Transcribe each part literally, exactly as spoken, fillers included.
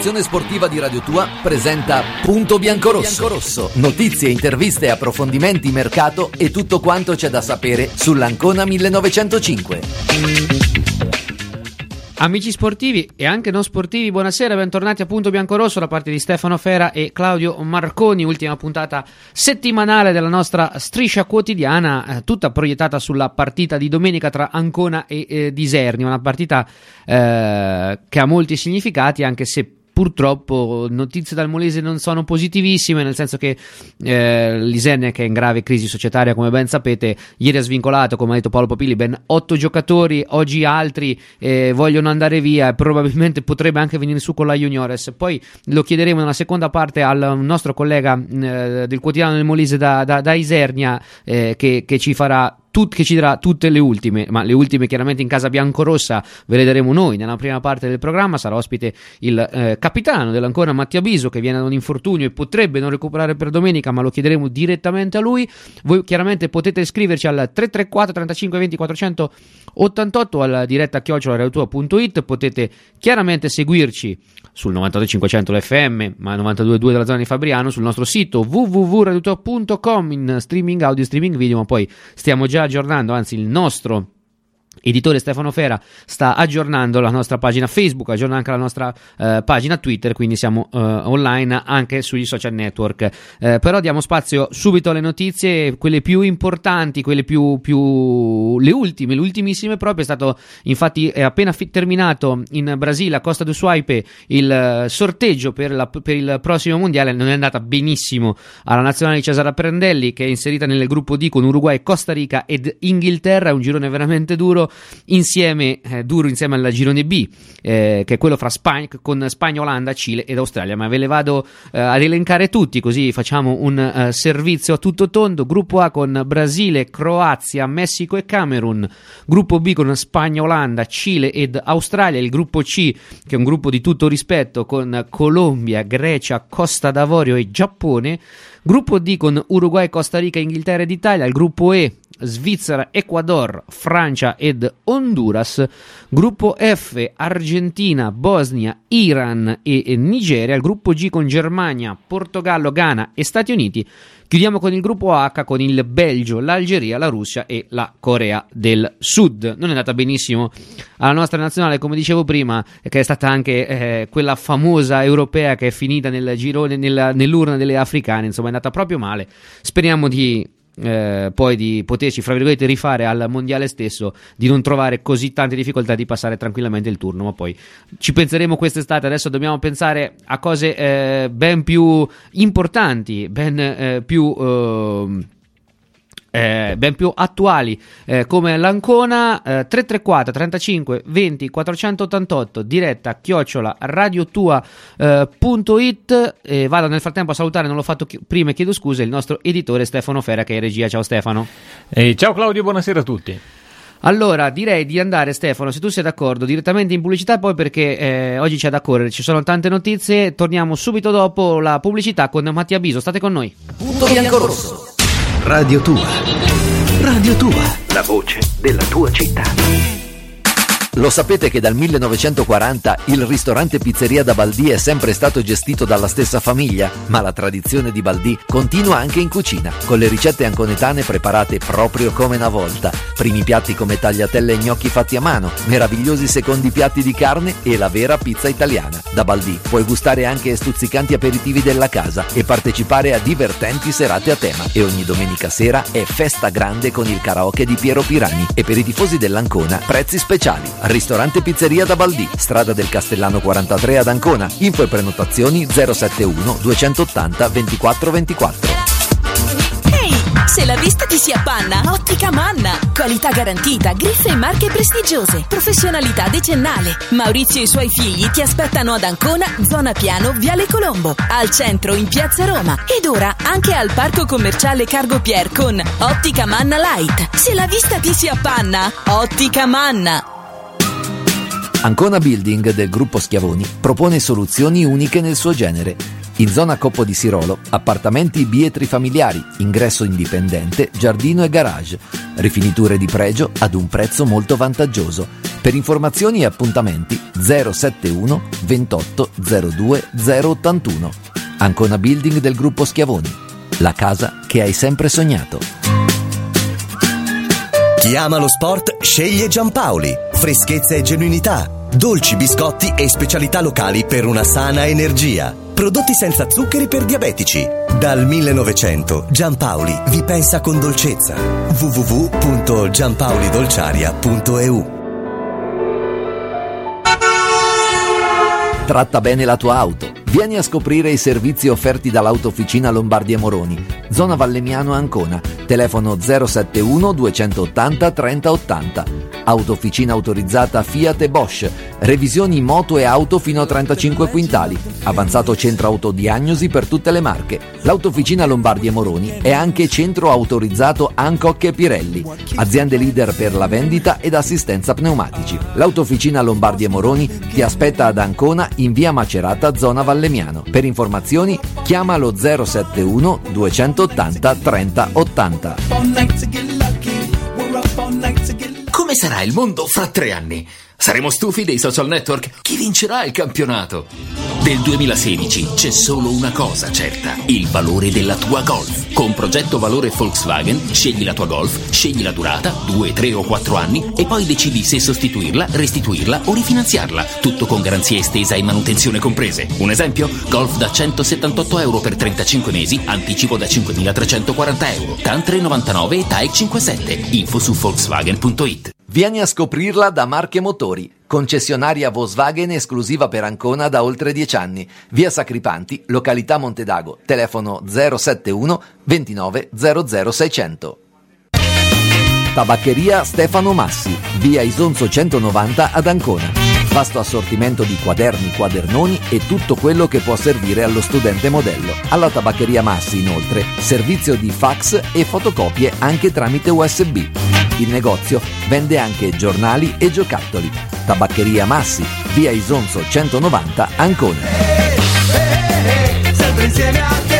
redazione sportiva di Radio Tua presenta Punto Biancorosso. Biancorosso. Notizie, interviste, approfondimenti, mercato e tutto quanto c'è da sapere sull'Ancona millenovecentocinque. Amici sportivi e anche non sportivi, buonasera, bentornati a Punto Biancorosso da parte di Stefano Fera e Claudio Marconi, ultima puntata settimanale della nostra striscia quotidiana, eh, tutta proiettata sulla partita di domenica tra Ancona e eh, Isernia, una partita eh, che ha molti significati, anche se purtroppo notizie dal Molise non sono positivissime, nel senso che eh, l'Isernia, che è in grave crisi societaria come ben sapete, ieri ha svincolato, come ha detto Paolo Papilli, ben otto giocatori, oggi altri eh, vogliono andare via e probabilmente potrebbe anche venire su con la Juniores. Poi lo chiederemo nella seconda parte al nostro collega eh, del quotidiano del Molise da, da, da Isernia eh, che, che ci farà Tut, che ci darà tutte le ultime, ma le ultime chiaramente in casa biancorossa ve le daremo noi. Nella prima parte del programma sarà ospite il eh, capitano dell'Ancona Mattia Biso, che viene da un infortunio e potrebbe non recuperare per domenica, ma lo chiederemo direttamente a lui. Voi chiaramente potete scriverci al tre tre quattro trentacinque venti quattrocentottantotto, alla diretta chiocciola radiotua punto it. Potete chiaramente seguirci sul novantadue cinquecento l'F M, ma novantadue virgola due della zona di Fabriano, sul nostro sito w w w punto radiotua punto com in streaming audio, streaming video, ma poi stiamo già aggiornando, anzi il nostro editore Stefano Fera sta aggiornando la nostra pagina Facebook, aggiorna anche la nostra eh, pagina Twitter, quindi siamo eh, online anche sugli social network. Eh, però diamo spazio subito alle notizie, quelle più importanti, quelle più, più le ultime, le ultimissime proprio. È stato infatti è appena fi- terminato in Brasile, a Costa do Suape, il uh, sorteggio per, la, per il prossimo mondiale. Non è andata benissimo alla nazionale di Cesare Prandelli, che è inserita nel gruppo D con Uruguay, Costa Rica ed Inghilterra. È un girone veramente duro, insieme eh, duro insieme al girone B, eh, che è quello fra Spagna, con Spagna, Olanda, Cile ed Australia, ma ve le vado eh, ad elencare tutti, così facciamo un eh, servizio a tutto tondo. Gruppo A con Brasile, Croazia, Messico e Camerun. Gruppo B con Spagna, Olanda, Cile ed Australia. Il gruppo C, che è un gruppo di tutto rispetto, con Colombia, Grecia, Costa d'Avorio e Giappone. Gruppo D con Uruguay, Costa Rica, Inghilterra ed Italia. Il gruppo E, Svizzera, Ecuador, Francia ed Honduras. Gruppo F, Argentina, Bosnia, Iran e Nigeria. Il gruppo G con Germania, Portogallo, Ghana e Stati Uniti. Chiudiamo con il gruppo H con il Belgio, l'Algeria, la Russia e la Corea del Sud. Non è andata benissimo alla nostra nazionale, come dicevo prima, che è stata anche eh, quella famosa europea che è finita nel girone, nella, nell'urna delle africane. Insomma, è andata proprio male. Speriamo di Eh, poi di poterci, fra virgolette, rifare al mondiale stesso, di non trovare così tante difficoltà, di passare tranquillamente il turno, ma poi ci penseremo quest'estate. Adesso dobbiamo pensare a cose eh, ben più importanti, ben eh, più eh, Eh, ben più attuali, eh, come l'Ancona. eh, tre tre quattro trentacinque venti quattrocentottantotto, diretta chiocciola radiotua eh, punto it. Eh, vado nel frattempo a salutare, non l'ho fatto chi- prima e chiedo scusa, il nostro editore Stefano Fera, che è in regia. Ciao Stefano. Eh, ciao Claudio, buonasera a tutti. Allora, direi di andare, Stefano, se tu sei d'accordo, direttamente in pubblicità, poi perché eh, oggi c'è da correre, ci sono tante notizie. Torniamo subito dopo la pubblicità con Mattia Biso. State con noi. Punto Biancorosso. Radio Tua. Radio Tua. La voce della tua città. Lo sapete che dal millenovecentoquaranta il ristorante Pizzeria da Baldì è sempre stato gestito dalla stessa famiglia? Ma la tradizione di Baldì continua anche in cucina, con le ricette anconetane preparate proprio come una volta. Primi piatti come tagliatelle e gnocchi fatti a mano, meravigliosi secondi piatti di carne e la vera pizza italiana. Da Baldì puoi gustare anche stuzzicanti aperitivi della casa e partecipare a divertenti serate a tema. E ogni domenica sera è festa grande con il karaoke di Piero Pirani. E per i tifosi dell'Ancona, prezzi speciali. Ristorante Pizzeria da Baldì, strada del Castellano quarantatré ad Ancona. Info e prenotazioni zero sette uno duecentottanta ventiquattro ventiquattro. Ehi, se la vista ti si appanna, Ottica Manna. Qualità garantita, griffe e marche prestigiose, professionalità decennale. Maurizio e i suoi figli ti aspettano ad Ancona, zona Piano, Viale Colombo, al centro in Piazza Roma ed ora anche al parco commerciale Cargo Pier con Ottica Manna Light. Se la vista ti si appanna, Ottica Manna. Ancona Building del gruppo Schiavoni propone soluzioni uniche nel suo genere. In zona Coppo di Sirolo, appartamenti bietri familiari, ingresso indipendente, giardino e garage. Rifiniture di pregio ad un prezzo molto vantaggioso. Per informazioni e appuntamenti zero sette uno ventotto zero due zero ottantuno. Ancona Building del gruppo Schiavoni. La casa che hai sempre sognato. Chi ama lo sport sceglie Giampaoli. Freschezza e genuinità. Dolci, biscotti e specialità locali per una sana energia. Prodotti senza zuccheri per diabetici. Dal millenovecento Giampaoli vi pensa con dolcezza. w w w punto giampaolidolciaria punto e u. Tratta bene la tua auto. Vieni a scoprire i servizi offerti dall'Autofficina Lombardi e Moroni, zona Vallemiano Ancona, telefono zero sette uno duecentottanta trenta ottanta. Autofficina autorizzata Fiat e Bosch, revisioni moto e auto fino a trentacinque quintali, avanzato centro autodiagnosi per tutte le marche. L'Autofficina Lombardi e Moroni è anche centro autorizzato Hancock e Pirelli, aziende leader per la vendita ed assistenza pneumatici. L'Autofficina Lombardi e Moroni ti aspetta ad Ancona in via Macerata, zona Vallemiano. Per informazioni chiama lo zero sette uno duecentottanta trenta ottanta. Come sarà il mondo fra tre anni? Saremo stufi dei social network? Chi vincerà il campionato? Del duemilasedici c'è solo una cosa certa: il valore della tua Golf. Con progetto valore Volkswagen scegli la tua Golf, scegli la durata, due, tre o quattro anni e poi decidi se sostituirla, restituirla o rifinanziarla. Tutto con garanzia estesa e manutenzione comprese. Un esempio? Golf da centosettantotto euro per trentacinque mesi, anticipo da cinquemilatrecentoquaranta euro, T A N tre novantanove e T A E C cinquantasette. Info su Volkswagen punto it. Vieni a scoprirla da Marche Motori, concessionaria Volkswagen esclusiva per Ancona da oltre dieci anni. Via Sacripanti, località Montedago, telefono zero sette uno ventinove zero zero seicento. Tabaccheria Stefano Massi, via Isonzo centonovanta ad Ancona. Vasto assortimento di quaderni, quadernoni e tutto quello che può servire allo studente modello. Alla Tabaccheria Massi, inoltre, servizio di fax e fotocopie anche tramite U S B. Il negozio vende anche giornali e giocattoli. Tabaccheria Massi, via Isonzo centonovanta, Ancona. Hey, hey, hey, sempre insieme a te.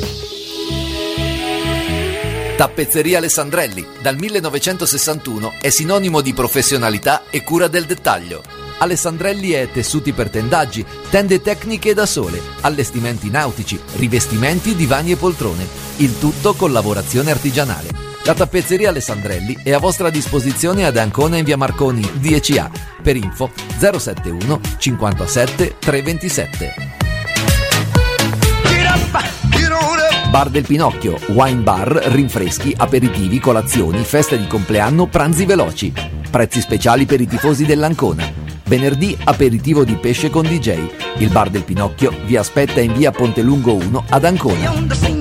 Tappezzeria Alessandrelli, dal millenovecentosessantuno, è sinonimo di professionalità e cura del dettaglio. Alessandrelli è tessuti per tendaggi, tende tecniche da sole, allestimenti nautici, rivestimenti, divani e poltrone. Il tutto con lavorazione artigianale. La tappezzeria Alessandrelli è a vostra disposizione ad Ancona in via Marconi dieci A. Per info zero sette uno cinquantasette treventisette. Bar del Pinocchio, wine bar, rinfreschi, aperitivi, colazioni, feste di compleanno, pranzi veloci. Prezzi speciali per i tifosi dell'Ancona. Venerdì aperitivo di pesce con D J. Il Bar del Pinocchio vi aspetta in via Pontelungo uno ad Ancona.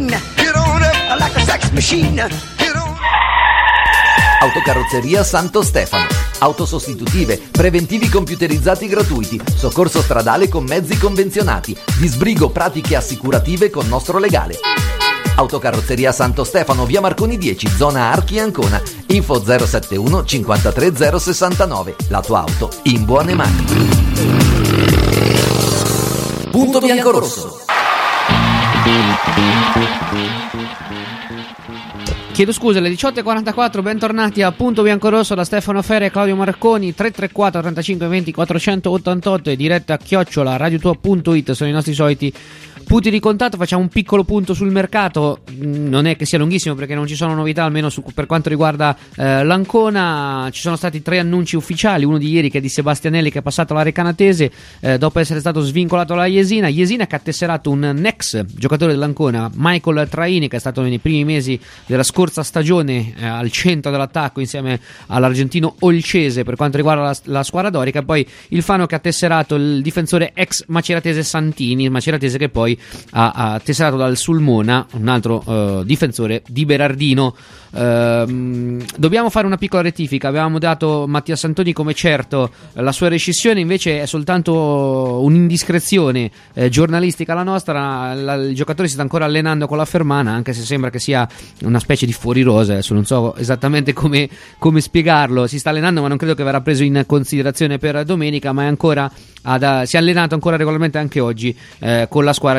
Autocarrozzeria Santo Stefano. Auto sostitutive, preventivi computerizzati gratuiti, soccorso stradale con mezzi convenzionati, disbrigo pratiche assicurative con nostro legale. Autocarrozzeria Santo Stefano, via Marconi dieci, zona Archi Ancona. Info zero sette uno cinquantatré zero sessantanove. La tua auto in buone mani. Punto bianco-rosso. Chiedo scusa, alle diciotto e quarantaquattro, bentornati a Punto Biancorosso da Stefano Fera e Claudio Marconi. Tre tre quattro trentacinque venti quattrocentottantotto e diretta chiocciola radiotua punto it sono i nostri soliti punti di contatto. Facciamo un piccolo punto sul mercato, non è che sia lunghissimo perché non ci sono novità, almeno su, per quanto riguarda eh, l'Ancona. Ci sono stati tre annunci ufficiali, uno di ieri che è di Sebastianelli, che è passato alla Recanatese eh, dopo essere stato svincolato dalla Jesina. Jesina che ha tesserato un ex giocatore dell'Ancona, Michael Traini, che è stato nei primi mesi della scorsa stagione eh, al centro dell'attacco insieme all'argentino Olcese per quanto riguarda la, la squadra dorica. Poi il Fano che ha tesserato il difensore ex maceratese Santini, il maceratese che poi ha, ha tesserato dal Sulmona un altro uh, difensore di Berardino. Uh, dobbiamo fare una piccola rettifica. Avevamo dato Mattia Santoni come certo la sua rescissione, invece è soltanto un'indiscrezione eh, giornalistica la nostra. La, il giocatore si sta ancora allenando con la Fermana, anche se sembra che sia una specie di fuori rosa. Adesso non so esattamente come, come spiegarlo. Si sta allenando, ma non credo che verrà preso in considerazione per domenica, ma è ancora ad, si è allenato ancora regolarmente anche oggi eh, con la squadra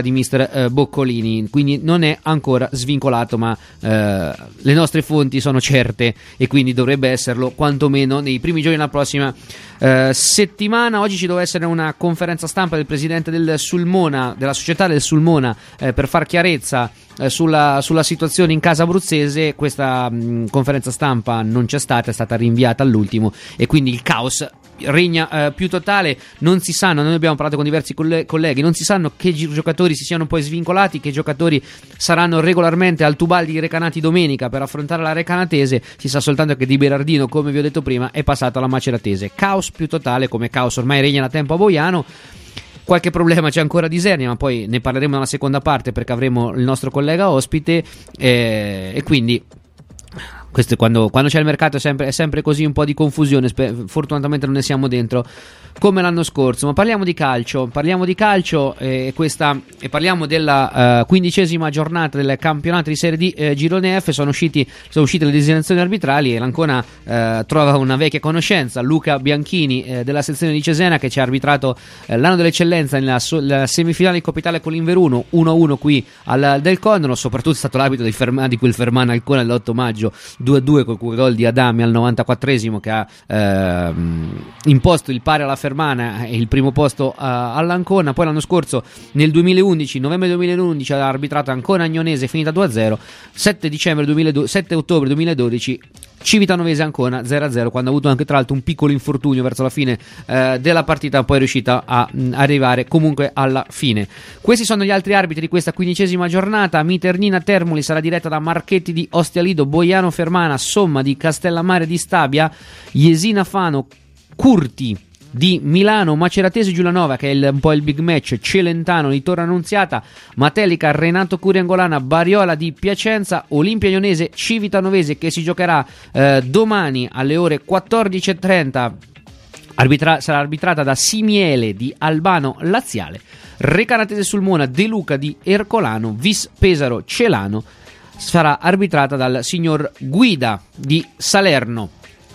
di mister eh, Boccolini, quindi non è ancora svincolato, ma eh, le nostre fonti sono certe e quindi dovrebbe esserlo quantomeno nei primi giorni della prossima eh, settimana. Oggi ci doveva essere una conferenza stampa del presidente del Sulmona, della società del Sulmona, eh, per far chiarezza eh, sulla, sulla situazione in casa abruzzese. Questa mh, conferenza stampa non c'è stata, è stata rinviata all'ultimo e quindi il caos regna eh, più totale. Non si sanno, noi abbiamo parlato con diversi coll- colleghi, non si sanno che gi- giocatori si siano poi svincolati, che giocatori saranno regolarmente al Tubaldi Recanati domenica per affrontare la Recanatese. Si sa soltanto che Di Berardino, come vi ho detto prima, è passato alla Maceratese. Caos più totale, come caos ormai regna da tempo a Boiano. Qualche problema c'è ancora di Isernia, ma poi ne parleremo nella seconda parte perché avremo il nostro collega ospite, eh, e quindi questo, quando, quando c'è il mercato è sempre, è sempre così, un po' di confusione. Sper- fortunatamente non ne siamo dentro come l'anno scorso. Ma parliamo di calcio, parliamo di calcio e, questa, e parliamo della uh, quindicesima giornata del campionato di Serie D eh, Girone F. Sono, usciti, sono uscite le designazioni arbitrali e l'Ancona eh, trova una vecchia conoscenza, Luca Bianchini eh, della sezione di Cesena, che ci ha arbitrato eh, l'anno dell'eccellenza nella so- semifinale di Coppa Italia con l'Inveruno uno a uno qui al Del Condolo. Soprattutto è stato l'arbitro di, Ferma, di quel Fermana Ancona dell'otto maggio, due a due con quel gol di Adami al novantaquattresimo che ha eh, imposto il pari alla Fermana e il primo posto uh, all'Ancona. Poi l'anno scorso, nel duemilaundici, novembre duemilaundici, ha arbitrato Ancona Agnonese, finita due a zero. sette dicembre duemiladodici, sette ottobre duemiladodici, Civitanovese Ancona zero a zero, quando ha avuto anche tra l'altro un piccolo infortunio verso la fine eh, della partita, poi è riuscita a mh, arrivare comunque alla fine. Questi sono gli altri arbitri di questa quindicesima giornata. Miternina Termoli sarà diretta da Marchetti di Ostia Lido, Boiano Fermana, Somma di Castellammare di Stabia, Jesina Fano, Curti di Milano, Maceratese Giulianova, che è il, un po' il big match, Celentano di Torre Annunziata, Matelica Renato Curiangolana, Bariola di Piacenza, Olimpia Ionese Civitanovese, che si giocherà eh, domani alle ore quattordici e trenta. Arbitra- sarà arbitrata da Simiele di Albano Laziale, Recanatese Sulmona De Luca di Ercolano, Vis Pesaro Celano sarà arbitrata dal signor Guida di Salerno.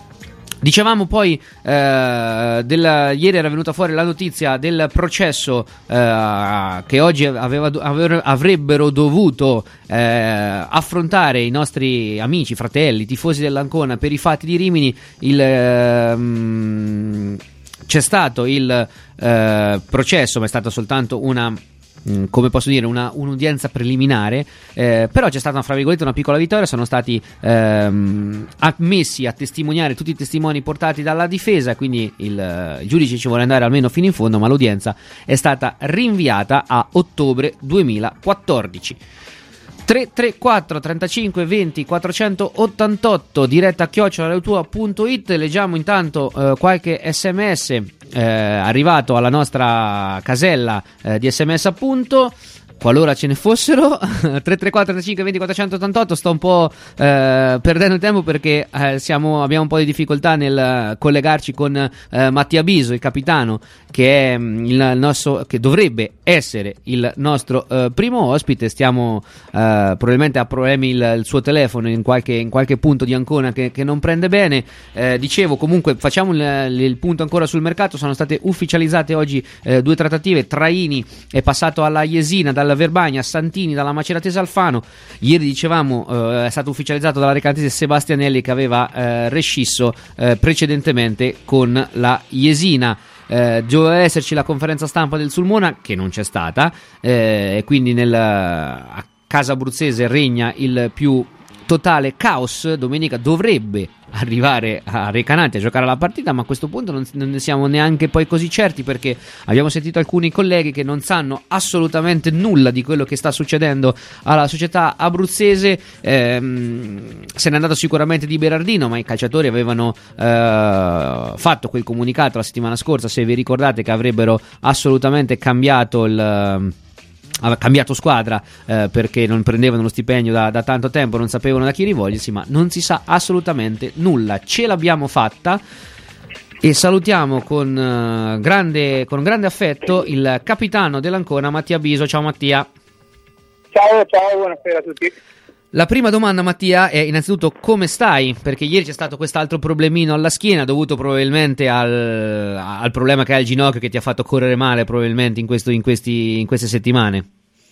Dicevamo poi eh, della, ieri era venuta fuori la notizia del processo eh, che oggi aveva, aveva, avrebbero dovuto eh, affrontare i nostri amici, fratelli, tifosi dell'Ancona per i fatti di Rimini. Il, ehm, c'è stato il eh, processo, ma è stata soltanto una, come posso dire, una, un'udienza preliminare, eh, però c'è stata una, fra virgolette, una piccola vittoria. Sono stati ehm, ammessi a testimoniare tutti i testimoni portati dalla difesa, quindi il, il giudice ci vuole andare almeno fino in fondo, ma l'udienza è stata rinviata a ottobre duemilaquattordici. tre tre quattro trentacinque venti quattrocentottantotto, diretta a chiocciola punto it. Leggiamo intanto eh, qualche sms eh, arrivato alla nostra casella eh, di sms, appunto, qualora ce ne fossero. Tre tre quattro trentacinque venti quattrocentottantotto. Sto un po' eh, perdendo il tempo perché eh, siamo, abbiamo un po' di difficoltà nel collegarci con eh, Mattia Biso, il capitano, che è il nostro, che dovrebbe essere il nostro eh, primo ospite. Stiamo eh, probabilmente ha problemi il, il suo telefono in qualche, in qualche punto di Ancona che, che non prende bene. Eh, dicevo, comunque facciamo il, il punto ancora sul mercato. Sono state ufficializzate oggi eh, due trattative. Traini è passato alla Jesina dalla Verbagna, Santini dalla Maceratese Alfano. Ieri dicevamo eh, è stato ufficializzato dalla Recanatese Sebastianelli, che aveva eh, rescisso eh, precedentemente con la Jesina. Eh, doveva esserci la conferenza stampa del Sulmona, che non c'è stata, e eh, quindi nel, a casa abruzzese regna il più totale caos. Domenica dovrebbe arrivare a Recanati a giocare la partita, ma a questo punto non, non ne siamo neanche poi così certi, perché abbiamo sentito alcuni colleghi che non sanno assolutamente nulla di quello che sta succedendo alla società abruzzese. Ehm, se n'è andato sicuramente Di Berardino, ma i calciatori avevano eh, fatto quel comunicato la settimana scorsa, se vi ricordate, che avrebbero assolutamente cambiato il ha cambiato squadra eh, perché non prendevano lo stipendio da, da tanto tempo, non sapevano da chi rivolgersi, ma non si sa assolutamente nulla. Ce l'abbiamo fatta e salutiamo con, uh, grande, con grande affetto il capitano dell'Ancona, Mattia Biso. Ciao Mattia. Ciao, ciao, buonasera a tutti. La prima domanda, Mattia, è innanzitutto come stai? Perché ieri c'è stato quest'altro problemino alla schiena, dovuto probabilmente al, al problema che hai al ginocchio, che ti ha fatto correre male probabilmente in, questo, in, questi, in queste settimane.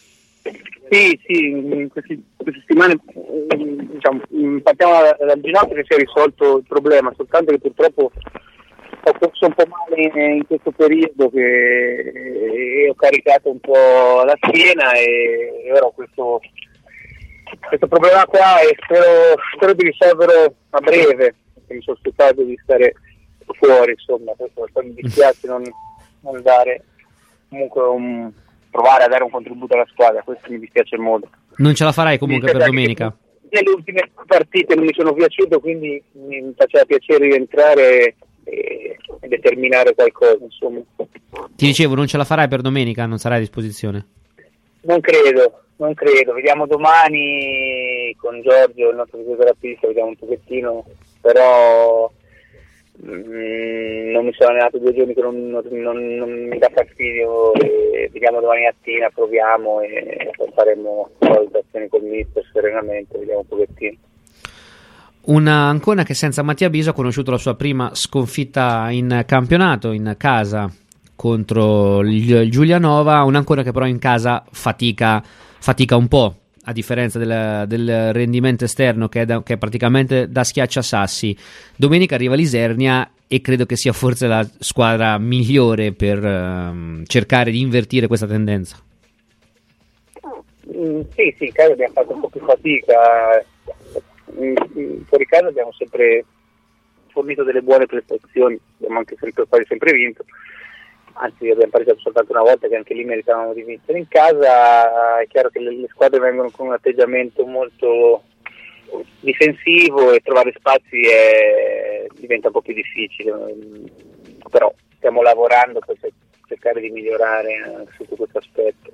Sì, sì, in questi, queste settimane diciamo, partiamo dal ginocchio che si è risolto il problema, soltanto che purtroppo ho corso un po' male in, in questo periodo che ho caricato un po' la schiena e, e ora ho questo, questo problema qua e spero, spero di risolverlo a breve, perché mi sono aspettato di stare fuori, insomma, questo mi dispiace non, non dare comunque un... provare a dare un contributo alla squadra, questo mi dispiace molto. Non ce la farai comunque per domenica? Nelle ultime partite non mi sono piaciuto, quindi mi faceva piacere rientrare e, e determinare qualcosa, insomma. Ti dicevo, non ce la farai per domenica? Non sarai a disposizione? Non credo, non credo. Vediamo domani con Giorgio, il nostro fisioterapista, vediamo un pochettino, però Mm, non mi sono allenato due giorni che non, non, non, non mi dà fastidio e vediamo domani mattina, proviamo e poi faremo valutazioni col mister serenamente, vediamo un pochettino. Una Ancona che senza Mattia Biso ha conosciuto la sua prima sconfitta in campionato, in casa contro il Giulianova, una Ancona che però in casa fatica, fatica un po', a differenza del, del rendimento esterno che è, da, che è praticamente da schiacciasassi. Domenica arriva l'Isernia e credo che sia forse la squadra migliore per um, cercare di invertire questa tendenza. Mm, sì, sì, in casa abbiamo fatto un po' più fatica, mm, fuori casa abbiamo sempre fornito delle buone prestazioni, abbiamo anche sempre, quasi sempre vinto. Anzi, abbiamo pareggiato soltanto una volta, che anche lì meritavamo di vincere. In casa è chiaro che le, le squadre vengono con un atteggiamento molto difensivo e trovare spazi è, diventa un po' più difficile, però stiamo lavorando per cercare di migliorare sotto questo aspetto.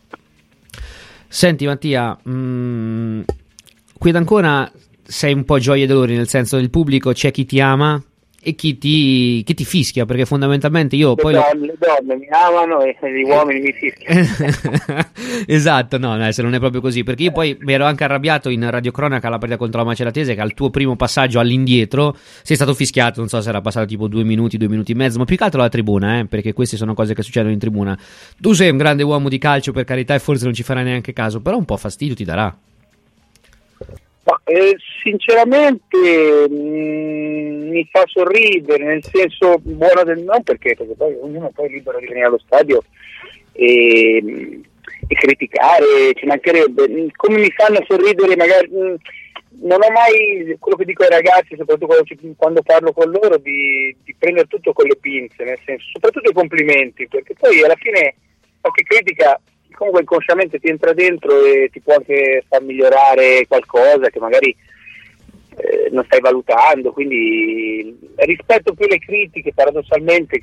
Senti Mattia, mh, qui ad Ancona sei un po' gioia e dolori, nel senso del pubblico c'è chi ti ama e chi ti, chi ti fischia, perché fondamentalmente io le poi donne, lo... le donne mi amano e gli uomini mi fischiano. Esatto, no, no, se non è proprio così, perché io poi mi ero anche arrabbiato in radiocronaca alla partita contro la Maceratese, che al tuo primo passaggio all'indietro sei stato fischiato, non so se era passato tipo due minuti, due minuti e mezzo, ma più che altro alla tribuna, eh, perché queste sono cose che succedono in tribuna. Tu sei un grande uomo di calcio, per carità, e forse non ci farai neanche caso, però un po' fastidio ti darà. Ma, eh, sinceramente mh, mi fa sorridere, nel senso buono del non, perché perché poi ognuno poi è libero di venire allo stadio e, e criticare, ci mancherebbe. Come mi fanno sorridere magari, mh, non ho mai, quello che dico ai ragazzi, soprattutto quando, ci, quando parlo con loro, di, di prendere tutto con le pinze, nel senso, soprattutto i complimenti, perché poi alla fine qualche critica comunque inconsciamente ti entra dentro e ti può anche far migliorare qualcosa che magari eh, non stai valutando, quindi rispetto più le critiche paradossalmente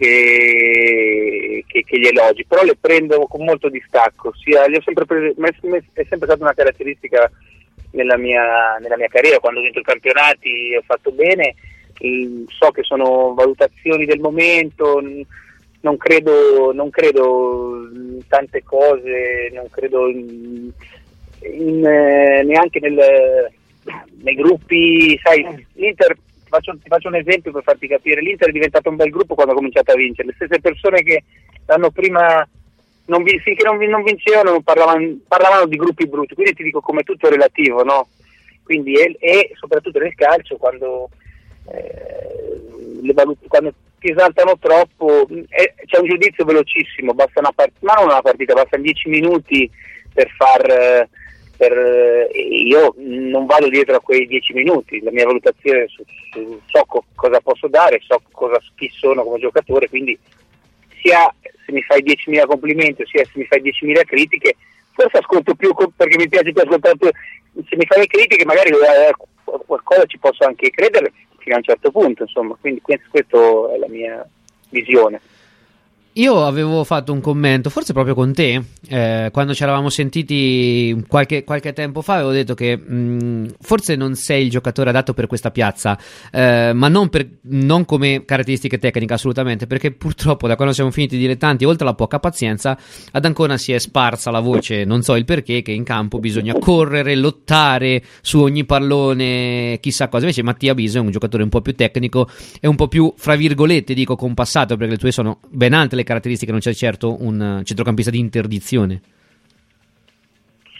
che, che, che gli elogi, però le prendo con molto distacco, sia, li ho sempre prese, è sempre stata una caratteristica nella mia, nella mia carriera. Quando ho vinto i campionati ho fatto bene, so che sono valutazioni del momento, non credo, non credo in tante cose, non credo in, in, eh, neanche nel, nei gruppi, sai, l'Inter, ti faccio, ti faccio un esempio per farti capire, l'Inter è diventato un bel gruppo quando ha cominciato a vincere, le stesse persone che l'anno prima non, finché non, non vincevano non parlavano, parlavano di gruppi brutti, quindi ti dico come tutto è relativo, no? Quindi e, e soprattutto nel calcio quando eh, le valut- quando ti esaltano troppo, eh, c'è un giudizio velocissimo, basta una part- ma non una partita, bastano dieci minuti per far per, eh, io non vado dietro a quei dieci minuti, la mia valutazione su, su, so co- cosa posso dare, so cosa, chi sono come giocatore, quindi sia se mi fai diecimila complimenti sia se mi fai diecimila critiche, forse ascolto più co- perché mi piace più ascoltare più. Se mi fai le critiche magari eh, qualcosa ci posso anche credere fino a un certo punto, insomma, quindi questa è la mia visione. Io avevo fatto un commento, forse proprio con te, eh, quando ci eravamo sentiti qualche, qualche tempo fa, avevo detto che mh, forse non sei il giocatore adatto per questa piazza, eh, ma non, per, non come caratteristiche tecniche assolutamente, perché purtroppo da quando siamo finiti dilettanti, oltre alla poca pazienza, ad Ancona si è sparsa la voce, non so il perché, che in campo bisogna correre, lottare su ogni pallone, chissà cosa. Invece Mattia Biso è un giocatore un po' più tecnico e un po' più, fra virgolette, dico compassato, perché le tue sono ben alte le caratteristiche, non c'è certo un centrocampista di interdizione.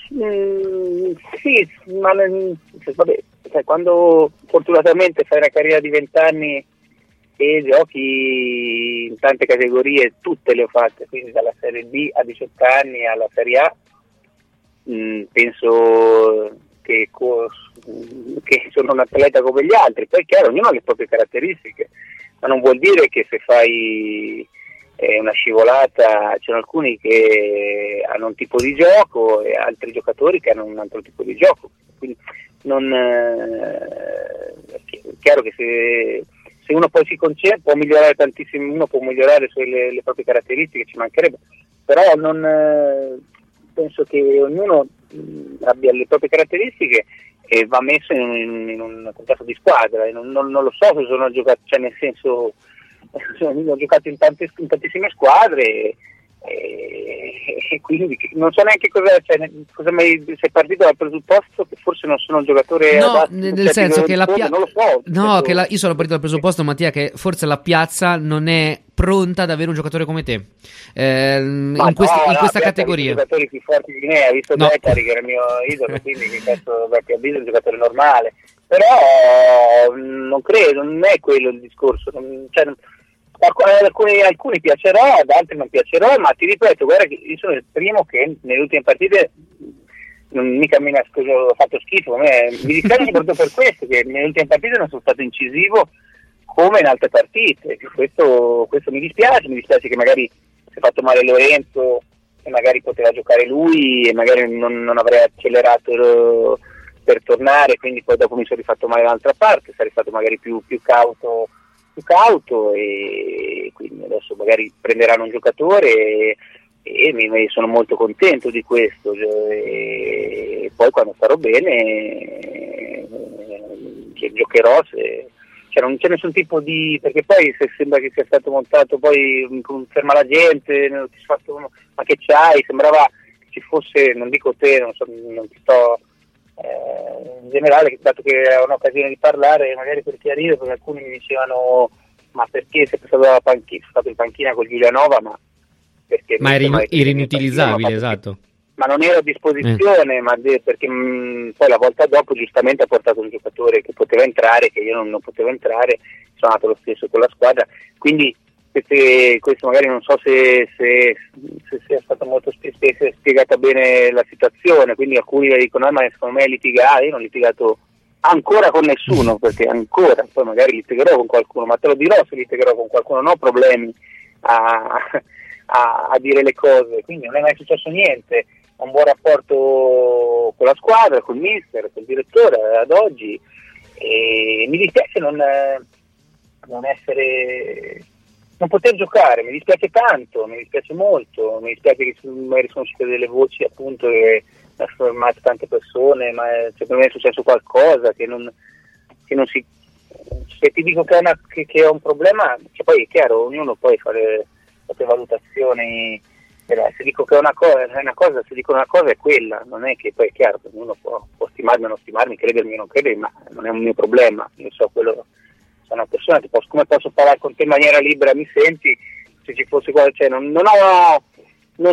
Mm, sì, ma cioè, vabbè, cioè, quando fortunatamente fai una carriera di vent'anni e giochi in tante categorie, tutte le ho fatte, quindi dalla Serie B a diciotto anni alla Serie A, mh, penso che, che sono un atleta come gli altri. Poi è chiaro, ognuno ha le proprie caratteristiche, ma non vuol dire che se fai eh, una scivolata, ci sono alcuni che hanno un tipo di gioco e altri giocatori che hanno un altro tipo di gioco, quindi non eh, è chiaro che se se uno poi si concentra può migliorare tantissimo, uno può migliorare sulle le proprie caratteristiche, ci mancherebbe, però non eh, penso che ognuno mh, abbia le proprie caratteristiche e va messo in, in, in un contesto di squadra. Non, non, non lo so se sono giocato, cioè nel senso ho giocato in, tante, in tantissime squadre e, e quindi non so neanche cosa, cioè, cosa mai sei partito dal presupposto che forse non sono un giocatore no, adatto, nel cioè, senso che la piazza non lo so, no penso... che la... io sono partito dal presupposto, Mattia, che forse la piazza non è pronta ad avere un giocatore come te eh, in, no, questi, no, in questa no, categoria. I giocatori più forti di me, ha visto no. Beccari che era il mio idolo, quindi che penso che ha visto un giocatore normale, però non credo, non è quello il discorso, non, cioè, ad alcuni, alcuni piacerò, ad altri non piacerò, ma ti ripeto, guarda che io sono il primo che nelle ultime partite non mica mi ho fatto schifo, a me, mi dispiace soprattutto per questo, che nelle ultime partite non sono stato incisivo come in altre partite, questo, questo mi dispiace, mi dispiace che magari si è fatto male Lorenzo e magari poteva giocare lui e magari non, non avrei accelerato per tornare, quindi poi dopo mi sono rifatto male dall'altra parte, sarei stato magari più, più cauto più cauto e quindi adesso magari prenderanno un giocatore e, e mi, mi sono molto contento di questo e poi quando starò bene eh, giocherò se, cioè non c'è nessun tipo di, perché poi se sembra che sia stato montato poi ferma la gente, non ti fatto, ma che c'hai, sembrava che ci fosse, non dico te, non so, non ti sto Eh, in generale, dato che è un'occasione di parlare, magari per chiarire, perché alcuni mi dicevano ma perché sei stato, la panchina, stato in panchina con Giulianova, ma perché ma eri, eri inutilizzabile, esatto, ma non ero a disposizione, eh. ma de, perché mh, poi la volta dopo giustamente ha portato un giocatore che poteva entrare, che io non, non potevo entrare, sono andato lo stesso con la squadra, quindi queste, questo magari non so se, se, se sia stata molto spie- spiegata bene la situazione, quindi alcuni dicono ah, ma secondo me è litigato, io non ho litigato ancora con nessuno, perché ancora, poi magari litigherò con qualcuno, ma te lo dirò se litigherò con qualcuno, non ho problemi a, a, a dire le cose, quindi non è mai successo niente, ho un buon rapporto con la squadra, col mister, col direttore ad oggi e mi dispiace non, non essere... non poter giocare, mi dispiace tanto, mi dispiace molto, mi dispiace che magari sono uscite delle voci appunto che hanno fermato tante persone, ma cioè, per me è successo qualcosa che non, che non si... Se ti dico che è, una, che, che è un problema, cioè poi è chiaro, ognuno può fare le proprie valutazioni, se dico che è una cosa, è una cosa, se dico una cosa è quella, non è che poi è chiaro che ognuno può, può stimarmi o non stimarmi, credermi o non credermi, ma non è un mio problema, io so quello... sono una persona che posso, come posso parlare con te in maniera libera, mi senti, se ci fosse qualcosa, cioè non, non ho non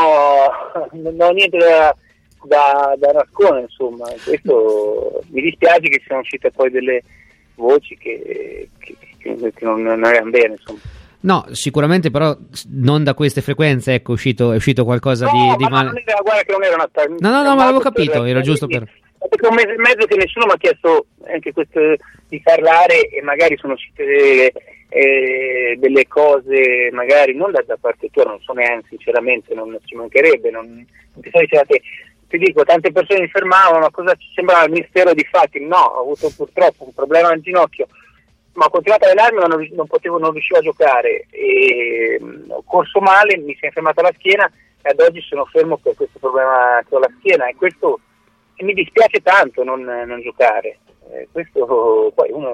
ho non ho niente da, da, da nascondere, insomma, questo mi dispiace che siano uscite poi delle voci che, che, che, che non, non erano bene, insomma. No, sicuramente però non da queste frequenze, ecco, è uscito, è uscito qualcosa no, di, di ma male. Non era, guarda che non era una No, no, no, ma l'avevo capito, era giusto per... Perché un mese e mezzo che nessuno mi ha chiesto anche questo di parlare e magari sono uscite delle, eh, delle cose magari non da, da parte tua, non so neanche sinceramente, non ci mancherebbe, non, non ti so dicere te, ti dico, tante persone mi fermavano, ma cosa ci sembrava il mistero di fatti? No, ho avuto purtroppo un problema al ginocchio, ma ho continuato a allenarmi ma non, non potevo, non riuscivo a giocare e ho corso male, mi si è infiammata la schiena e ad oggi sono fermo per questo problema che ho alla schiena e questo e mi dispiace tanto non, non giocare, eh, questo poi uno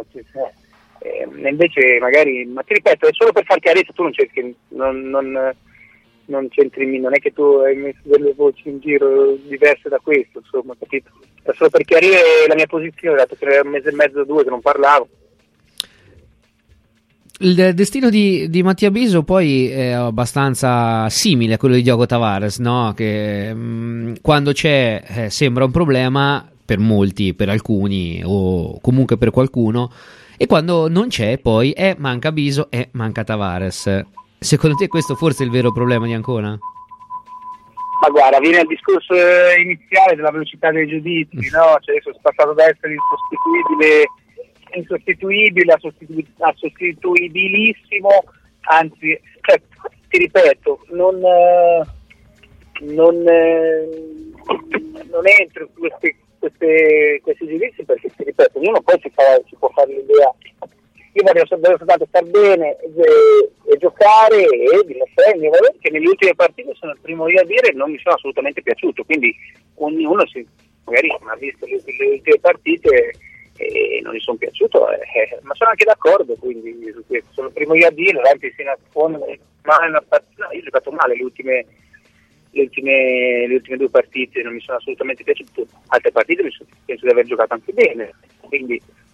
eh, invece magari, ma ti ripeto, è solo per far chiarezza, tu non cerchi, non, non, non c'entri, non è che tu hai messo delle voci in giro diverse da questo, insomma, capito? È solo per chiarire la mia posizione, dato che era un mese e mezzo o due che non parlavo. Il destino di, di Mattia Biso poi è abbastanza simile a quello di Diogo Tavares, no? Che mh, quando c'è eh, sembra un problema per molti, per alcuni o comunque per qualcuno, e quando non c'è poi è manca Biso e manca Tavares. Secondo te questo forse è il vero problema di Ancona? Ma guarda, viene al discorso iniziale della velocità dei giudizi, no? Cioè sono passato da essere insostituibile insostituibile a, sostitu- a sostituibilissimo, anzi, cioè, ti ripeto, non, eh, non, eh, non entro in queste, queste, questi giudizi perché, ti ripeto, ognuno poi si, fa, si può fare l'idea. Io voglio soltanto star bene e, e giocare e dimostrare che nelle ultime partite sono il primo io a dire non mi sono assolutamente piaciuto, quindi ognuno si, magari ha visto le, le ultime partite e non gli sono piaciuto, eh, ma sono anche d'accordo, quindi sono il primo io a dire, l'anti si nasconde, ma no, io ho giocato male le ultime, le ultime le ultime due partite, non mi sono assolutamente piaciute, altre partite mi sono, penso di aver giocato anche bene, quindi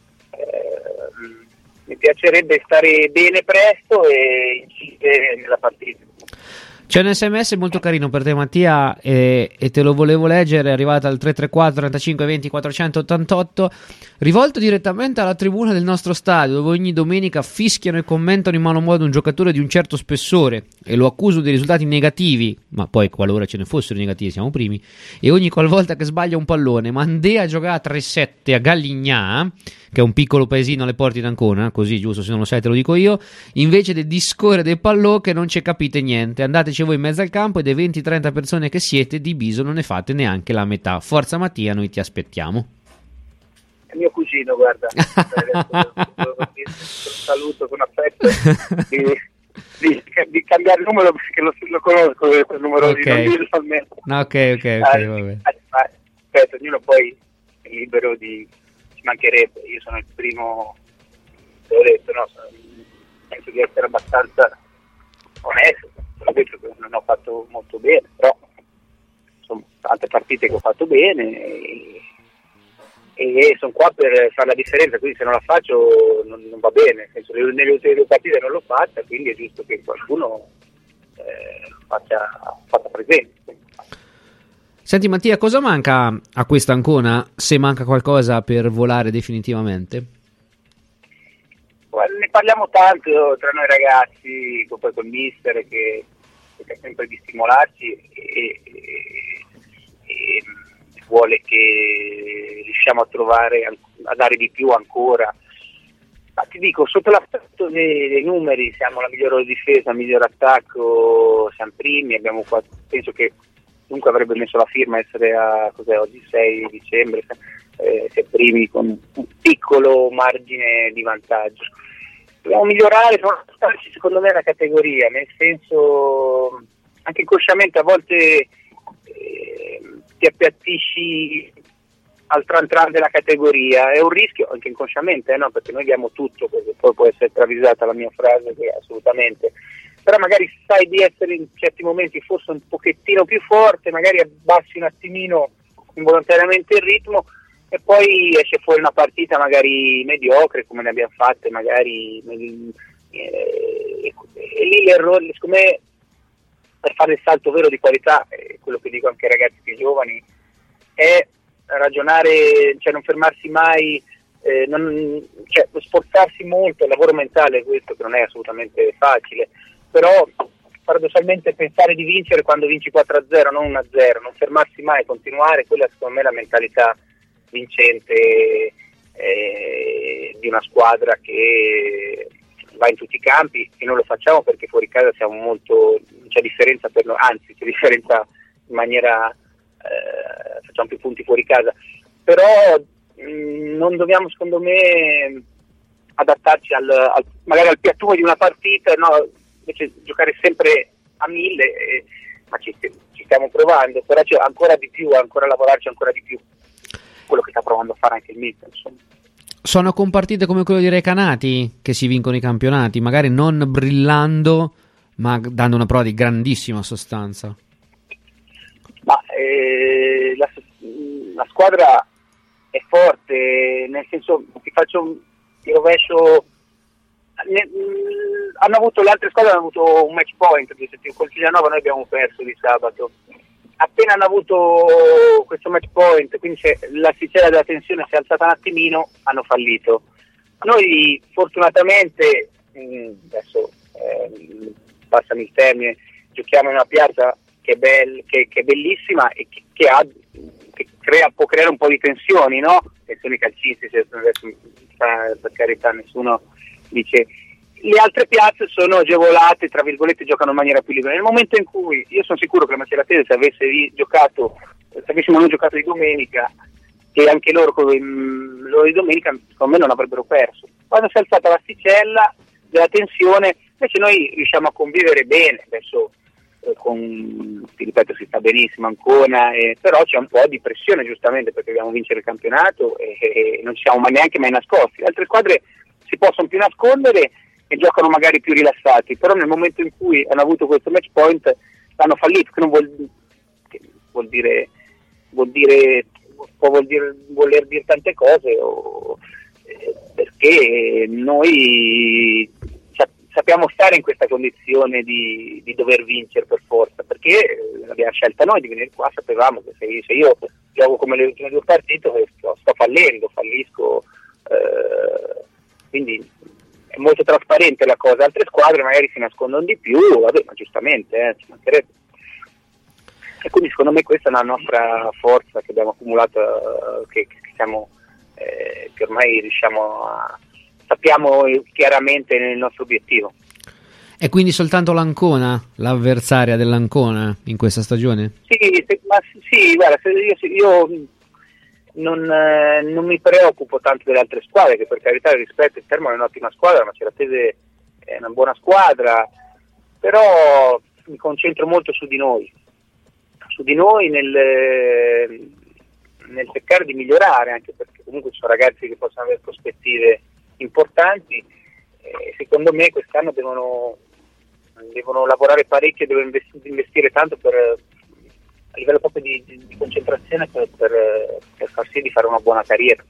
eh, mi piacerebbe stare bene presto e incidere nella partita. C'è un sms molto carino per te Mattia e, e te lo volevo leggere, è arrivata al tre tre quattro trentacinque venti quattrocentottantotto, rivolto direttamente alla tribuna del nostro stadio, dove ogni domenica fischiano e commentano in malo modo un giocatore di un certo spessore e lo accuso di risultati negativi, ma poi qualora ce ne fossero negativi siamo primi, e ogni qualvolta che sbaglia un pallone Mandea giocare a tre sette a Gallignà, che è un piccolo paesino alle porte d'Ancona, così giusto, se non lo sai te lo dico io, invece di discorrere dei pallò che non ci capite niente, andateci voi in mezzo al campo e dei venti trenta persone che siete di Biso non ne fate neanche la metà. Forza Mattia, noi ti aspettiamo. È mio cugino, guarda. Lo saluto con affetto di, di, di cambiare il numero perché lo, lo conosco quel numero, okay. Di non dirlo almeno. No, ok, ok, ok, ah, vabbè. Aspetta, ognuno poi è libero di, ci mancherebbe, io sono il primo, te l'ho detto, no, penso di essere abbastanza onesto, l'ho detto che non ho fatto molto bene, però sono tante partite che ho fatto bene e, e sono qua per fare la differenza, quindi se non la faccio non, non va bene, nel senso, nelle ultime due partite non l'ho fatta, quindi è giusto che qualcuno eh, faccia, faccia presente. Senti Mattia, cosa manca a questa Ancona, se manca qualcosa per volare definitivamente? Ne parliamo tanto tra noi ragazzi, poi col mister che cerca sempre di stimolarci e, e, e vuole che riusciamo a trovare, a dare di più ancora. Ma ti dico, sotto l'aspetto dei, dei numeri siamo la migliore difesa, il miglior attacco, siamo primi, abbiamo qua, penso che comunque avrebbe messo la firma essere a cos'è oggi sei dicembre, eh, se primi con un piccolo margine di vantaggio. Dobbiamo migliorare, secondo me, la categoria, nel senso, anche inconsciamente a volte eh, ti appiattisci al tran tran della categoria, è un rischio anche inconsciamente, eh, no? Perché noi diamo tutto, perché poi può essere travisata la mia frase, che assolutamente, però magari sai di essere in certi momenti forse un pochettino più forte, magari abbassi un attimino involontariamente il ritmo, e poi esce fuori una partita magari mediocre come ne abbiamo fatte magari eh, e lì l'errore, secondo me, per fare il salto vero di qualità, eh, quello che dico anche ai ragazzi più giovani, è ragionare, cioè non fermarsi mai, eh, non, cioè sforzarsi molto, il lavoro mentale questo che non è assolutamente facile, però paradossalmente pensare di vincere quando vinci quattro a zero, non uno a zero, non fermarsi mai, continuare, quella secondo me è la mentalità vincente eh, di una squadra che va in tutti i campi, e non lo facciamo perché fuori casa siamo molto, non c'è differenza per noi, anzi c'è differenza in maniera eh, facciamo più punti fuori casa, però mh, non dobbiamo secondo me adattarci al, al magari al piattume di una partita, no, invece giocare sempre a mille, eh, ma ci, ci stiamo provando, però c'è ancora di più, ancora lavorarci ancora di più, quello che sta provando a fare anche il mister, insomma. Sono con partite come quello di Recanati che si vincono i campionati, magari non brillando, ma dando una prova di grandissima sostanza. Ma eh, la, la squadra è forte, nel senso, ti faccio il rovescio ne, mh, hanno avuto, le altre squadre hanno avuto un match point, col Ciglianova noi abbiamo perso di sabato. Appena hanno avuto questo match point, quindi se l'asticella della tensione si è alzata un attimino, hanno fallito. Noi fortunatamente, mh, adesso eh, passami il termine, giochiamo in una piazza che è, bell- che, che è bellissima e che, che, ha, che crea, può creare un po' di tensioni, no? Tensioni calcistiche, per carità nessuno dice. Le altre piazze sono agevolate, tra virgolette, giocano in maniera più libera. Nel momento in cui, io sono sicuro che la Maceratese se avesse giocato, se avessimo noi giocato di domenica, e anche loro, loro di domenica, secondo me non avrebbero perso. Quando si è alzata l'asticella della tensione, invece noi riusciamo a convivere bene, adesso eh, con, ti ripeto, si sta benissimo ancora, eh, però c'è un po' di pressione giustamente perché dobbiamo vincere il campionato e, e non ci siamo mai, neanche mai nascosti. Le altre squadre si possono più nascondere e giocano magari più rilassati, però nel momento in cui hanno avuto questo match point l'hanno fallito, che non vuol, che vuol dire vuol dire può vuol dire voler dire tante cose o, eh, perché noi sa, sappiamo stare in questa condizione di, di dover vincere per forza, perché l'abbiamo scelta noi di venire qua, sapevamo che se io, se io gioco come le ultime due partite sto, sto fallendo, fallisco, eh, quindi è molto trasparente la cosa. Altre squadre magari si nascondono di più, vabbè, ma giustamente, eh, ci mancherebbe. E quindi secondo me questa è la nostra forza che abbiamo accumulato, che, che siamo, eh, che ormai riusciamo a, sappiamo chiaramente il nostro obiettivo. È quindi soltanto l'Ancona l'avversaria dell'Ancona in questa stagione? Sì, se, ma sì, guarda, se io, se io non, eh, non mi preoccupo tanto delle altre squadre, che per carità rispetto, il Termoli è un'ottima squadra, la Maceratese è una buona squadra, però mi concentro molto su di noi, su di noi nel, nel cercare di migliorare, anche perché comunque ci sono ragazzi che possono avere prospettive importanti, e secondo me quest'anno devono, devono lavorare parecchio, devono investi- investire tanto per, a livello proprio di, di, di concentrazione per, per, per far sì di fare una buona carriera.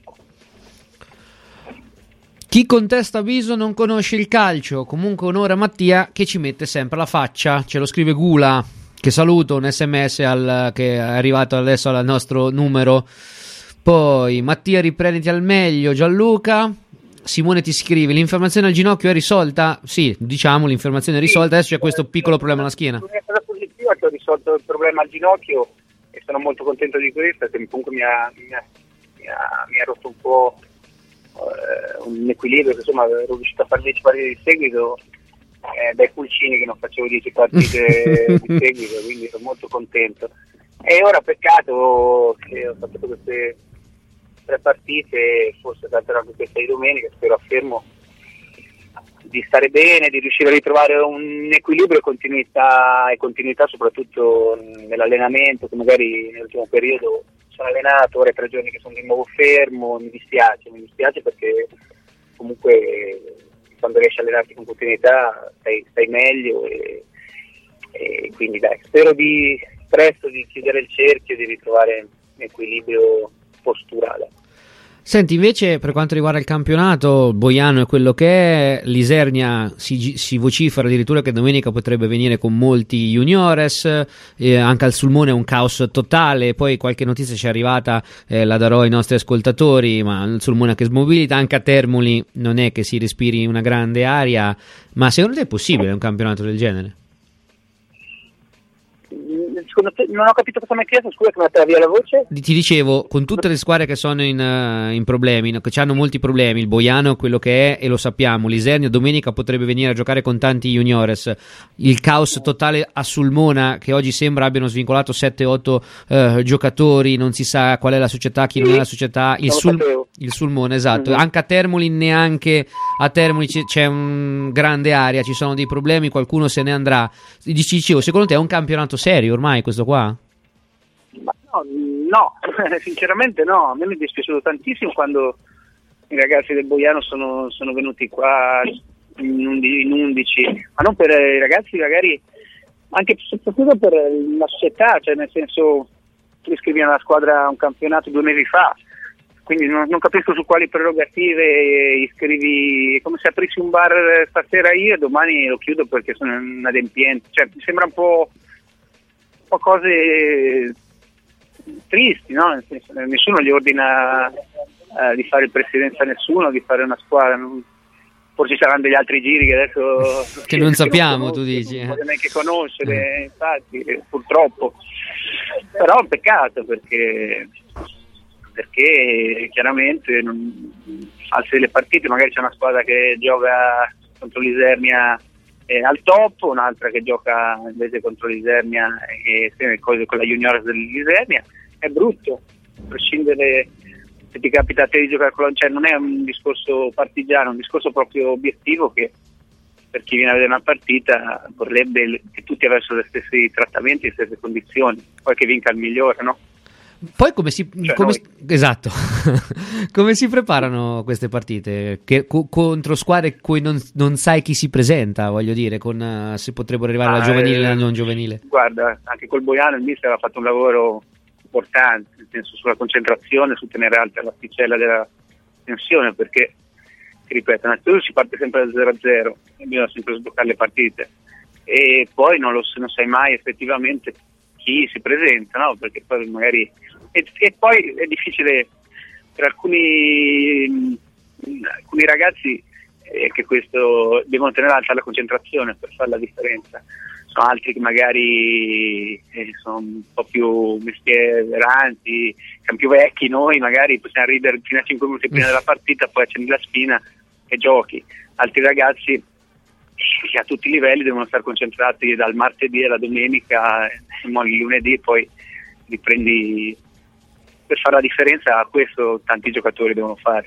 Chi contesta Viso non conosce il calcio. Comunque onore a Mattia che ci mette sempre la faccia, ce lo scrive Gula, che saluto, un sms al, che è arrivato adesso al nostro numero. Poi Mattia, riprenditi al meglio. Gianluca, Simone ti scrive: l'infiammazione al ginocchio è risolta? Sì, diciamo l'infiammazione è risolta, adesso c'è questo piccolo problema alla schiena. L'unica cosa positiva è che ho risolto il problema al ginocchio e sono molto contento di questo, perché comunque mi ha, mi ha, mi ha, mi ha rotto un po' eh, un equilibrio, che insomma ero riuscito a fare dieci partite di seguito eh, dai pulcini che non facevo dieci partite di seguito, quindi sono molto contento. E ora peccato che ho fatto queste tre partite, forse salterò anche questa di domenica, spero affermo di stare bene, di riuscire a ritrovare un equilibrio e continuità, e continuità soprattutto nell'allenamento, che magari nell'ultimo periodo sono allenato, ora è tre giorni che sono di nuovo fermo, mi dispiace, mi dispiace perché comunque quando riesci a allenarti con continuità stai, stai meglio e, e quindi dai, spero di presto di chiudere il cerchio e di ritrovare un equilibrio posturale. Senti, invece per quanto riguarda il campionato, Boiano è quello che è, l'Isernia si, si vocifera addirittura che domenica potrebbe venire con molti juniores, eh, anche al Sulmone è un caos totale, poi qualche notizia ci è arrivata, eh, la darò ai nostri ascoltatori, ma il Sulmone che smobilita, anche a Termoli non è che si respiri una grande aria, ma secondo te è possibile un campionato del genere? Secondo te, non ho capito cosa mi hai chiesto, scusa che mi ha tirato via la voce. Ti dicevo, con tutte le squadre che sono in, uh, in problemi, no, che hanno molti problemi, il Boiano è quello che è e lo sappiamo, l'Isernia domenica potrebbe venire a giocare con tanti juniores, il caos totale a Sulmona che oggi sembra abbiano svincolato sette otto uh, giocatori, non si sa qual è la società, chi sì, non è la società, il, Sul, il Sulmone, esatto, mm-hmm. Anche a Termoli, neanche a Termoli c- c'è un grande area, ci sono dei problemi, qualcuno se ne andrà. Dicevo, secondo te è un campionato serio ormai questo qua? Ma no, no, sinceramente no, a me mi è dispiaciuto tantissimo quando i ragazzi del Boiano sono, sono venuti qua in undici, ma non per i ragazzi magari, anche soprattutto per la società, cioè nel senso tu iscrivi una squadra a un campionato due mesi fa, quindi non, non capisco su quali prerogative iscrivi, come se aprissi un bar stasera io e domani lo chiudo perché sono inadempiente, cioè mi sembra un po', un po' cose tristi, no? Nel senso, nessuno gli ordina uh, di fare il presidente a nessuno, di fare una squadra, non, forse ci saranno degli altri giri che adesso che non sappiamo, non tu dici, non voglio neanche conoscere, eh. infatti, purtroppo, però è un peccato perché perché chiaramente non, altre delle partite magari c'è una squadra che gioca contro l'Isernia eh, al top, un'altra che gioca invece contro l'Isernia e eh, con la Juniores dell'Isernia, è brutto, a prescindere se ti capita a te di giocare con la, cioè non è un discorso partigiano, è un discorso proprio obiettivo che per chi viene a vedere una partita vorrebbe che tutti avessero gli stessi trattamenti, le stesse condizioni, poi che vinca il migliore, no? Poi come si cioè come, noi... esatto come si preparano queste partite che, co, contro squadre cui non, non sai chi si presenta, voglio dire, con uh, se potrebbero arrivare ah, la giovanile e eh, la non giovanile? Guarda, anche col Boiano il mister aveva fatto un lavoro importante, nel senso sulla concentrazione, su tenere alta l'asticella della tensione, perché ti ripeto, innanzitutto si parte sempre da zero a zero e bisogna sempre sbloccare le partite e poi non, lo, non sai mai effettivamente chi si presenta, no? Perché poi magari e, e poi è difficile per alcuni alcuni ragazzi eh, che questo devono tenere alta la concentrazione per fare la differenza, sono altri che magari eh, sono un po' più mestieranti, siamo più vecchi noi, magari possiamo ridere fino a cinque minuti prima della partita, poi accendi la spina e giochi. Altri ragazzi che a tutti i livelli devono stare concentrati dal martedì alla domenica, e il lunedì poi riprendi. Per fare la differenza, questo tanti giocatori devono fare.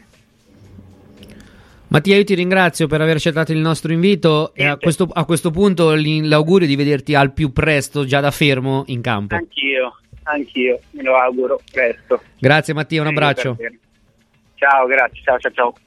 Mattia, io ti ringrazio per aver accettato il nostro invito e a questo, a questo punto l'augurio di vederti al più presto già da fermo in campo. Anch'io, anch'io, me lo auguro presto. Grazie Mattia, un abbraccio. Ciao, grazie, ciao, ciao, ciao.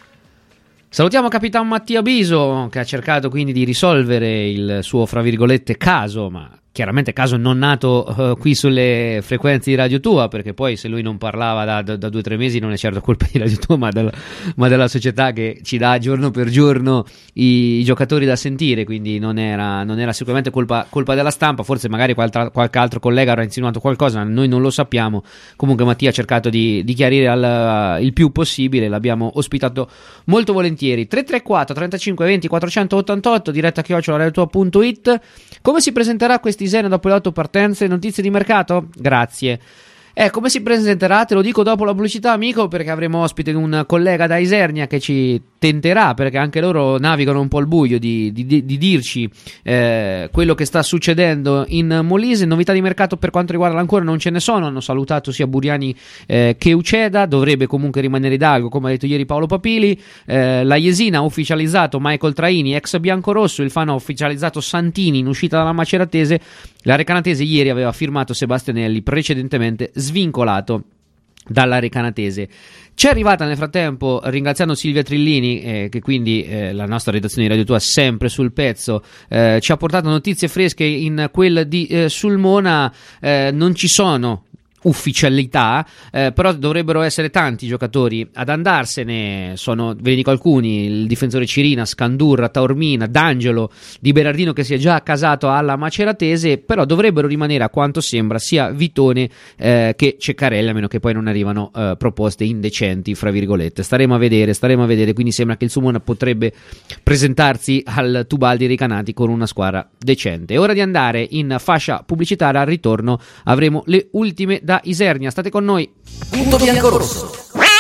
Salutiamo Capitan Mattia Biso, che ha cercato quindi di risolvere il suo, fra virgolette, caso, ma chiaramente caso non nato uh, qui sulle frequenze di Radio Tua, perché poi se lui non parlava da, da, da due o tre mesi non è certo colpa di Radio Tua, ma, del, ma della società che ci dà giorno per giorno i, i giocatori da sentire, quindi non era, non era sicuramente colpa, colpa della stampa, forse magari qualche, qualche altro collega avrà insinuato qualcosa, noi non lo sappiamo. Comunque Mattia ha cercato di, di chiarire al, il più possibile, l'abbiamo ospitato molto volentieri. Tre tre quattro trentacinque venti quattrocentottantotto, diretta chiocciola radiotua punto it. Come si presenterà questi Isernia dopo le otto partenze? Notizie di mercato? Grazie. Eh, come si presenterà? Te lo dico dopo la pubblicità, amico, perché avremo ospite un collega da Isernia che ci tenterà, perché anche loro navigano un po' al buio, di, di, di dirci eh, quello che sta succedendo in Molise. Novità di mercato per quanto riguarda l'Ancona non ce ne sono, hanno salutato sia Buriani eh, che Uceda, dovrebbe comunque rimanere Hidalgo, come ha detto ieri Paolo Papili. eh, la Jesina ha ufficializzato Michael Traini, ex biancorosso, il Fano ha ufficializzato Santini in uscita dalla Maceratese, la Recanatese ieri aveva firmato Sebastianelli, precedentemente svincolato dalla Recanatese. C'è arrivata nel frattempo, ringraziando Silvia Trillini, eh, che quindi eh, la nostra redazione di Radio Tua sempre sul pezzo, eh, ci ha portato notizie fresche in quel di eh, Sulmona. Eh, non ci sono ufficialità, eh, però dovrebbero essere tanti giocatori ad andarsene. Sono, ve ne dico alcuni: il difensore Cirina, Scandurra, Taormina, D'Angelo, Di Berardino che si è già accasato alla Maceratese, però dovrebbero rimanere, a quanto sembra, sia Vitone eh, che Ceccarelli, a meno che poi non arrivano eh, proposte indecenti, fra virgolette. Staremo a vedere, staremo a vedere, quindi sembra che il Sulmona potrebbe presentarsi al Tubaldi Recanati con una squadra decente. È ora di andare in fascia pubblicitaria, al ritorno avremo le ultime da Isernia. State con noi. Punto biancorosso.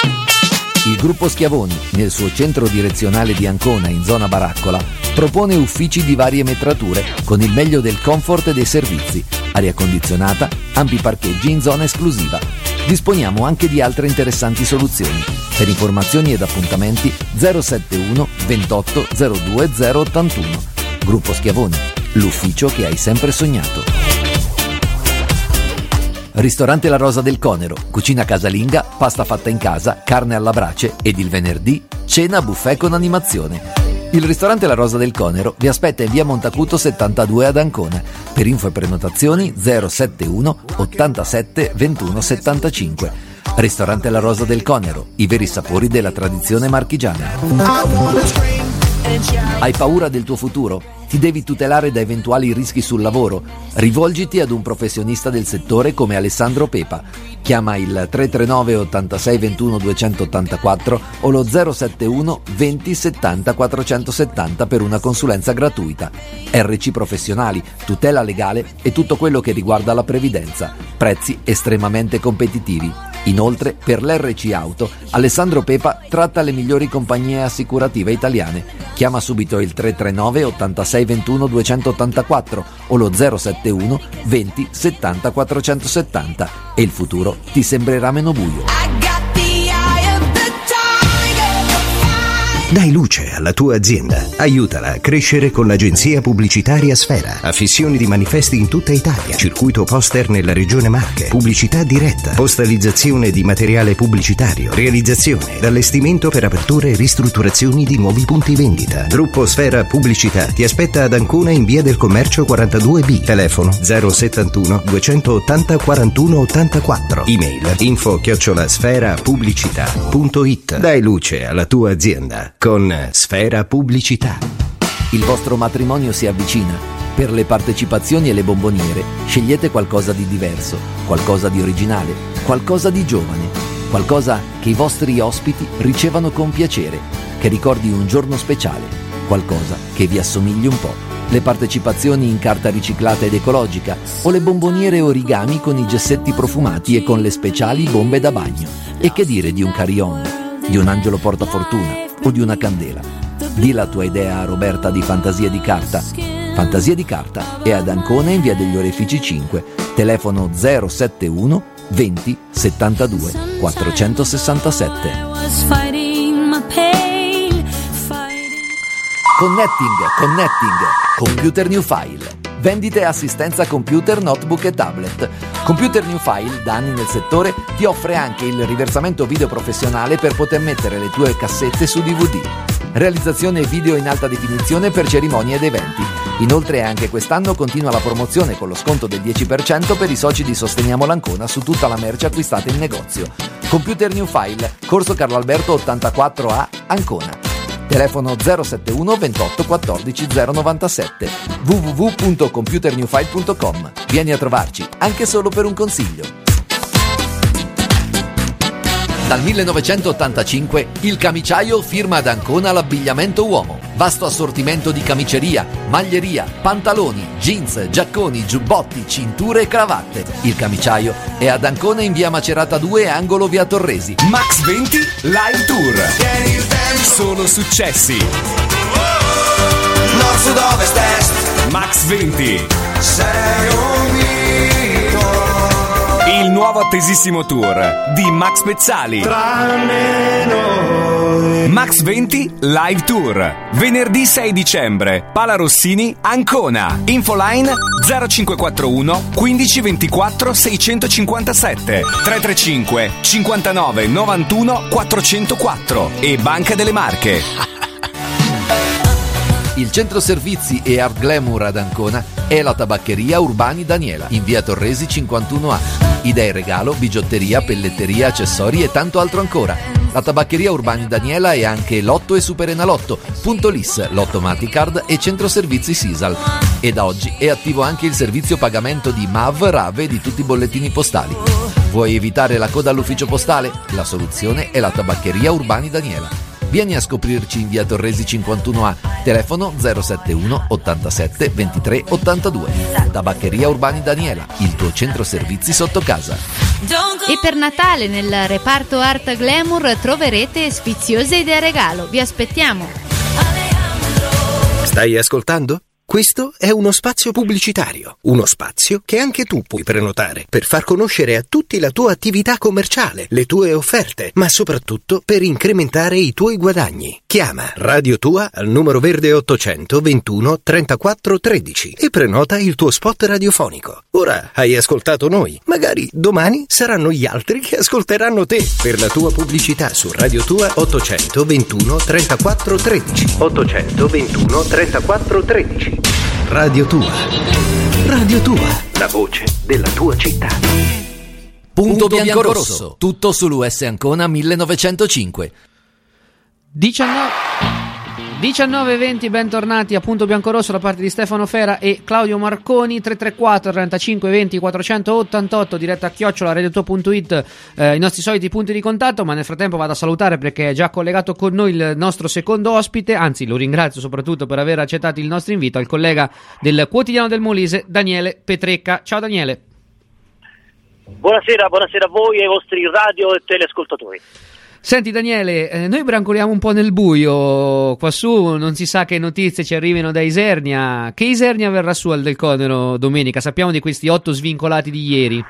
Il gruppo Schiavoni, nel suo centro direzionale di Ancona in zona Baraccola, propone uffici di varie metrature con il meglio del comfort e dei servizi, aria condizionata, ampi parcheggi in zona esclusiva. Disponiamo anche di altre interessanti soluzioni. Per informazioni ed appuntamenti zero sette uno ventotto zero due zero ottantuno. Gruppo Schiavoni, l'ufficio che hai sempre sognato. Ristorante La Rosa del Conero, cucina casalinga, pasta fatta in casa, carne alla brace ed il venerdì cena buffet con animazione. Il ristorante La Rosa del Conero vi aspetta in via Montacuto settantadue ad Ancona. Per info e prenotazioni zero sette uno ottantasette ventuno settantacinque. Ristorante La Rosa del Conero, i veri sapori della tradizione marchigiana. Hai paura del tuo futuro? Ti devi tutelare da eventuali rischi sul lavoro? Rivolgiti ad un professionista del settore come Alessandro Pepa. Chiama il tre tre nove ottantasei ventuno duecentottantaquattro o lo zero sette uno venti settanta quattrocentosettanta per una consulenza gratuita. R C professionali, tutela legale e tutto quello che riguarda la previdenza. Prezzi estremamente competitivi. Inoltre, per l'R C Auto, Alessandro Pepa tratta le migliori compagnie assicurative italiane. Chiama subito il tre tre nove ottantasei ventuno duecentottantaquattro o lo zero sette uno venti settanta quattrocentosettanta e il futuro ti sembrerà meno buio. Dai luce alla tua azienda. Aiutala a crescere con l'agenzia pubblicitaria Sfera. Affissioni di manifesti in tutta Italia. Circuito poster nella regione Marche. Pubblicità diretta. Postalizzazione di materiale pubblicitario. Realizzazione ed allestimento per aperture e ristrutturazioni di nuovi punti vendita. Gruppo Sfera Pubblicità ti aspetta ad Ancona in via del Commercio quarantadue B. Telefono zero settantuno duecentottanta quarantuno ottantaquattro. Email info chiocciola sfera pubblicità punto it. Dai luce alla tua azienda con Sfera Pubblicità. Il vostro matrimonio si avvicina. Per le partecipazioni e le bomboniere scegliete qualcosa di diverso, qualcosa di originale, qualcosa di giovane, qualcosa che i vostri ospiti ricevano con piacere, che ricordi un giorno speciale, qualcosa che vi assomigli un po'. Le partecipazioni in carta riciclata ed ecologica o le bomboniere origami con i gessetti profumati e con le speciali bombe da bagno. E che dire di un carillon, di un angelo portafortuna o di una candela. Di la tua idea a Roberta di Fantasia di Carta. Fantasia di Carta è ad Ancona in via degli Orefici cinque, telefono zero sette uno venti settantadue quattrocentosessantasette. Connecting, Connecting, Computer New File. Vendite e assistenza computer, notebook e tablet. Computer New File, da anni nel settore, ti offre anche il riversamento video professionale per poter mettere le tue cassette su D V D. Realizzazione video in alta definizione per cerimonie ed eventi. Inoltre anche quest'anno continua la promozione con lo sconto del dieci per cento per i soci di Sosteniamo l'Ancona su tutta la merce acquistata in negozio. Computer New File, Corso Carlo Alberto ottantaquattro A, Ancona. Telefono zero sette uno ventotto quattordici zero novantasette w w w punto computer new file punto com. Vieni a trovarci, anche solo per un consiglio. Dal millenovecentottantacinque il Camiciaio firma ad Ancona l'abbigliamento uomo. Vasto assortimento di camiceria, maglieria, pantaloni, jeans, giacconi, giubbotti, cinture e cravatte. Il Camiciaio è ad Ancona in via Macerata due, angolo via Torresi. Max venti Live Tour. Solo successi. Nord, sud, ovest, est. Max venti. Sei unito. Il nuovo attesissimo tour di Max Pezzali. Tranne noi. Max venti Live Tour. Venerdì sei dicembre. Pala Rossini, Ancona. Infoline zero cinque quattro uno quindici ventiquattro seicentocinquantasette tre tre cinque cinquantanove novantuno quattrocentoquattro e Banca delle Marche. Il centro servizi e Art Glamour ad Ancona è la tabaccheria Urbani Daniela in via Torresi cinquantuno A. Idee regalo, bigiotteria, pelletteria, accessori e tanto altro ancora. La tabaccheria Urbani Daniela è anche Lotto e Super Enalotto, Punto Lis, Lotto Maticard e centro servizi Sisal. E da oggi è attivo anche il servizio pagamento di M A V, Rave e di tutti i bollettini postali. Vuoi evitare la coda all'ufficio postale? La soluzione è la tabaccheria Urbani Daniela. Vieni a scoprirci in via Torresi cinquantuno A, telefono zero sette uno ottantasette ventitré ottantadue. Tabaccheria Urbani Daniela, il tuo centro servizi sotto casa. E per Natale nel reparto Art Glamour troverete sfiziose idee regalo. Vi aspettiamo. Stai ascoltando? Questo è uno spazio pubblicitario, uno spazio che anche tu puoi prenotare per far conoscere a tutti la tua attività commerciale, le tue offerte, ma soprattutto per incrementare i tuoi guadagni. Chiama Radio Tua al numero verde ottocento ventuno trentaquattro tredici e prenota il tuo spot radiofonico. Ora hai ascoltato noi, magari domani saranno gli altri che ascolteranno te. Per la tua pubblicità su Radio Tua ottocento ventuno trentaquattro tredici. ottocento ventuno trentaquattro tredici. Radio Tua. Radio Tua, la voce della tua città. Punto bianco-rosso, tutto sull'U S Ancona millenovecentocinque. diciannove e venti, bentornati a Punto Biancorosso da parte di Stefano Fera e Claudio Marconi. Tre tre quattro trentacinque venti quattrocentottantotto, diretta a chiocciola radiotuo punto it, eh, i nostri soliti punti di contatto. Ma nel frattempo vado a salutare, perché è già collegato con noi il nostro secondo ospite, anzi lo ringrazio soprattutto per aver accettato il nostro invito, al collega del Quotidiano del Molise, Daniele Petrecca. Ciao Daniele. Buonasera, buonasera a voi e ai vostri radio e teleascoltatori. Senti Daniele, eh, noi brancoliamo un po' nel buio, quassù non si sa che notizie ci arrivino da Isernia. Che Isernia verrà su al Del Conero domenica? Sappiamo di questi otto svincolati di ieri.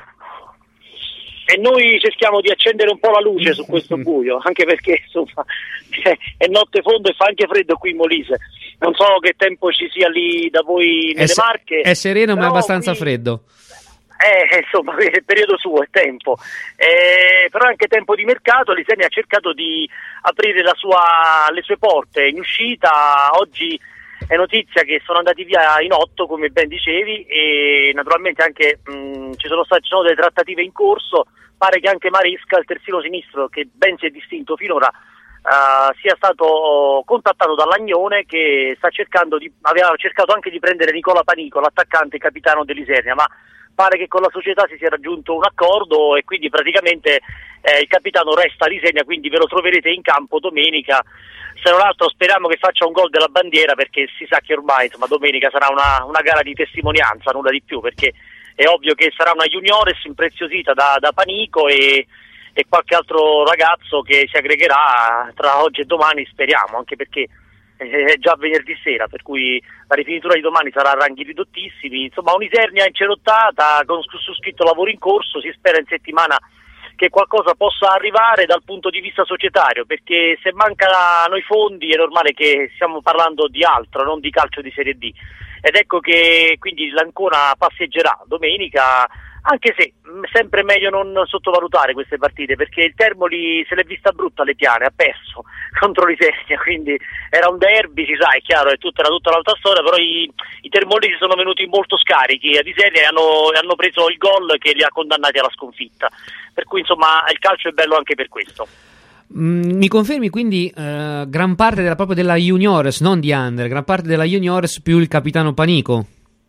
E noi cerchiamo di accendere un po' la luce su questo buio, anche perché insomma è notte fondo e fa anche freddo qui in Molise. Non so che tempo ci sia lì da voi nelle è se- Marche. È sereno ma è abbastanza qui... freddo. Eh, insomma, è il periodo suo, è tempo. Eh, però è anche tempo di mercato. L'Isernia ha cercato di aprire la sua, le sue porte in uscita. Oggi è notizia che sono andati via in otto, come ben dicevi, e naturalmente anche mh, ci sono state ci sono delle trattative in corso. Pare che anche Maresca, il terzino sinistro, che ben si è distinto finora, uh, sia stato contattato dall'Agnone, che sta cercando di, aveva cercato anche di prendere Nicola Panico, l'attaccante capitano dell'Isernia, ma pare che con la società si sia raggiunto un accordo e quindi praticamente eh, il capitano resta all'Isernia, quindi ve lo troverete in campo domenica. Se non altro speriamo che faccia un gol della bandiera, perché si sa che ormai insomma domenica sarà una, una gara di testimonianza, nulla di più, perché è ovvio che sarà una juniores impreziosita da, da Panico e, e qualche altro ragazzo che si aggregherà tra oggi e domani, speriamo, anche perché è già venerdì sera, per cui la rifinitura di domani sarà a ranghi ridottissimi. Insomma, un'Isernia incerottata, con su scritto lavoro in corso. Si spera in settimana che qualcosa possa arrivare dal punto di vista societario, perché se mancano i fondi è normale che stiamo parlando di altro, non di calcio di Serie D. Ed ecco che quindi l'Ancona passeggerà domenica, anche se sempre meglio non sottovalutare queste partite, perché il Termoli se l'è vista brutta alle Piane, ha perso contro l'Isernia, quindi era un derby, si sa, è chiaro, è tutta, era tutta l'altra storia, però i, i termolesi sono venuti molto scarichi ad Isernia e hanno, hanno preso il gol che li ha condannati alla sconfitta, per cui insomma il calcio è bello anche per questo. Mm, mi confermi quindi eh, gran parte della, proprio della juniores, non di under, gran parte della juniores più il capitano Panico?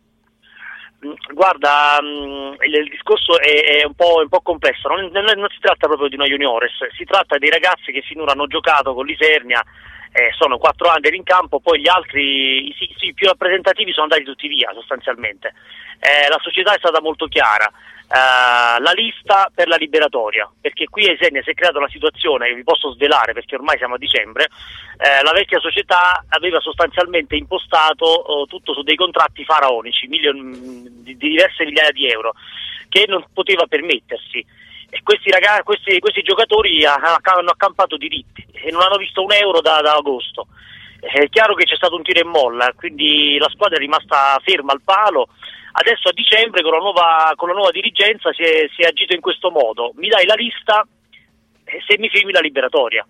Guarda, il, il discorso è, è, un po', è un po' complesso, non, non, non si tratta proprio di una juniores, si tratta dei ragazzi che finora hanno giocato con l'Isernia, eh, sono quattro under in campo, poi gli altri, i, i, i più rappresentativi sono andati tutti via sostanzialmente. Eh, la società è stata molto chiara. Uh, la lista per la liberatoria, perché qui a Isernia si è creata una situazione che vi posso svelare perché ormai siamo a dicembre. Eh, la vecchia società aveva sostanzialmente impostato uh, tutto su dei contratti faraonici, milioni, di, di diverse migliaia di euro, che non poteva permettersi, e questi ragazzi, questi, questi giocatori hanno accampato diritti e non hanno visto un euro da, da agosto. È chiaro che c'è stato un tiro e molla, quindi la squadra è rimasta ferma al palo. Adesso a dicembre con la nuova, con la nuova dirigenza si è, si è agito in questo modo: mi dai la lista e se mi firmi la liberatoria.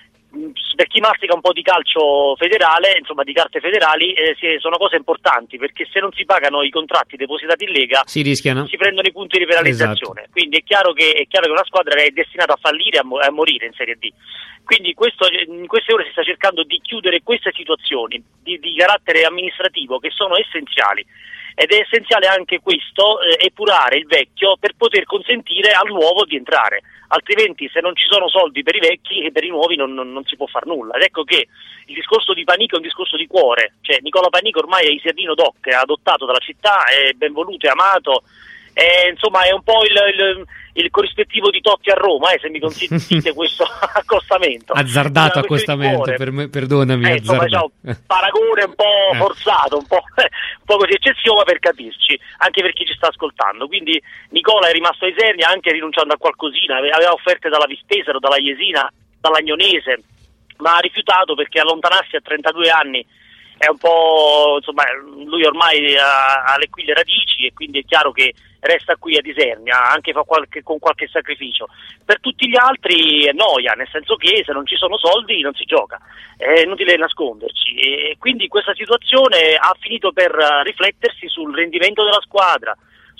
Per chi mastica un po' di calcio federale, insomma di carte federali, eh, si, sono cose importanti, perché se non si pagano i contratti depositati in Lega si rischiano, si prendono i punti di penalizzazione. Esatto. Quindi è chiaro che è chiaro che una squadra è destinata a fallire e a, mo- a morire in Serie D. Quindi questo, in queste ore si sta cercando di chiudere queste situazioni di, di carattere amministrativo che sono essenziali. Ed è essenziale anche questo, eh, epurare il vecchio per poter consentire al nuovo di entrare, altrimenti se non ci sono soldi per i vecchi e per i nuovi non, non, non si può far nulla. Ed ecco che il discorso di Panico è un discorso di cuore, cioè Nicola Panico ormai è isernino doc, è adottato dalla città, è ben voluto, è amato, è, insomma è un po' il, il, il corrispettivo di Totti a Roma, eh, se mi consentite questo accostamento. Azzardato accostamento, per me, perdonami. Eh, insomma, diciamo, paragone un po' forzato, un po', un po' così eccessivo, ma per capirci, anche per chi ci sta ascoltando. Quindi Nicola è rimasto a Isernia anche rinunciando a qualcosina, aveva offerte dalla Vispesaro, dalla Jesina, dall'Agnonese, ma ha rifiutato perché allontanarsi a trentadue anni è un po', insomma, lui ormai ha, ha le qui le radici e quindi è chiaro che resta qui ad Isernia, anche fa qualche, con qualche sacrificio. Per tutti gli altri è noia, nel senso che se non ci sono soldi non si gioca, è inutile nasconderci, e quindi questa situazione ha finito per riflettersi sul rendimento della squadra,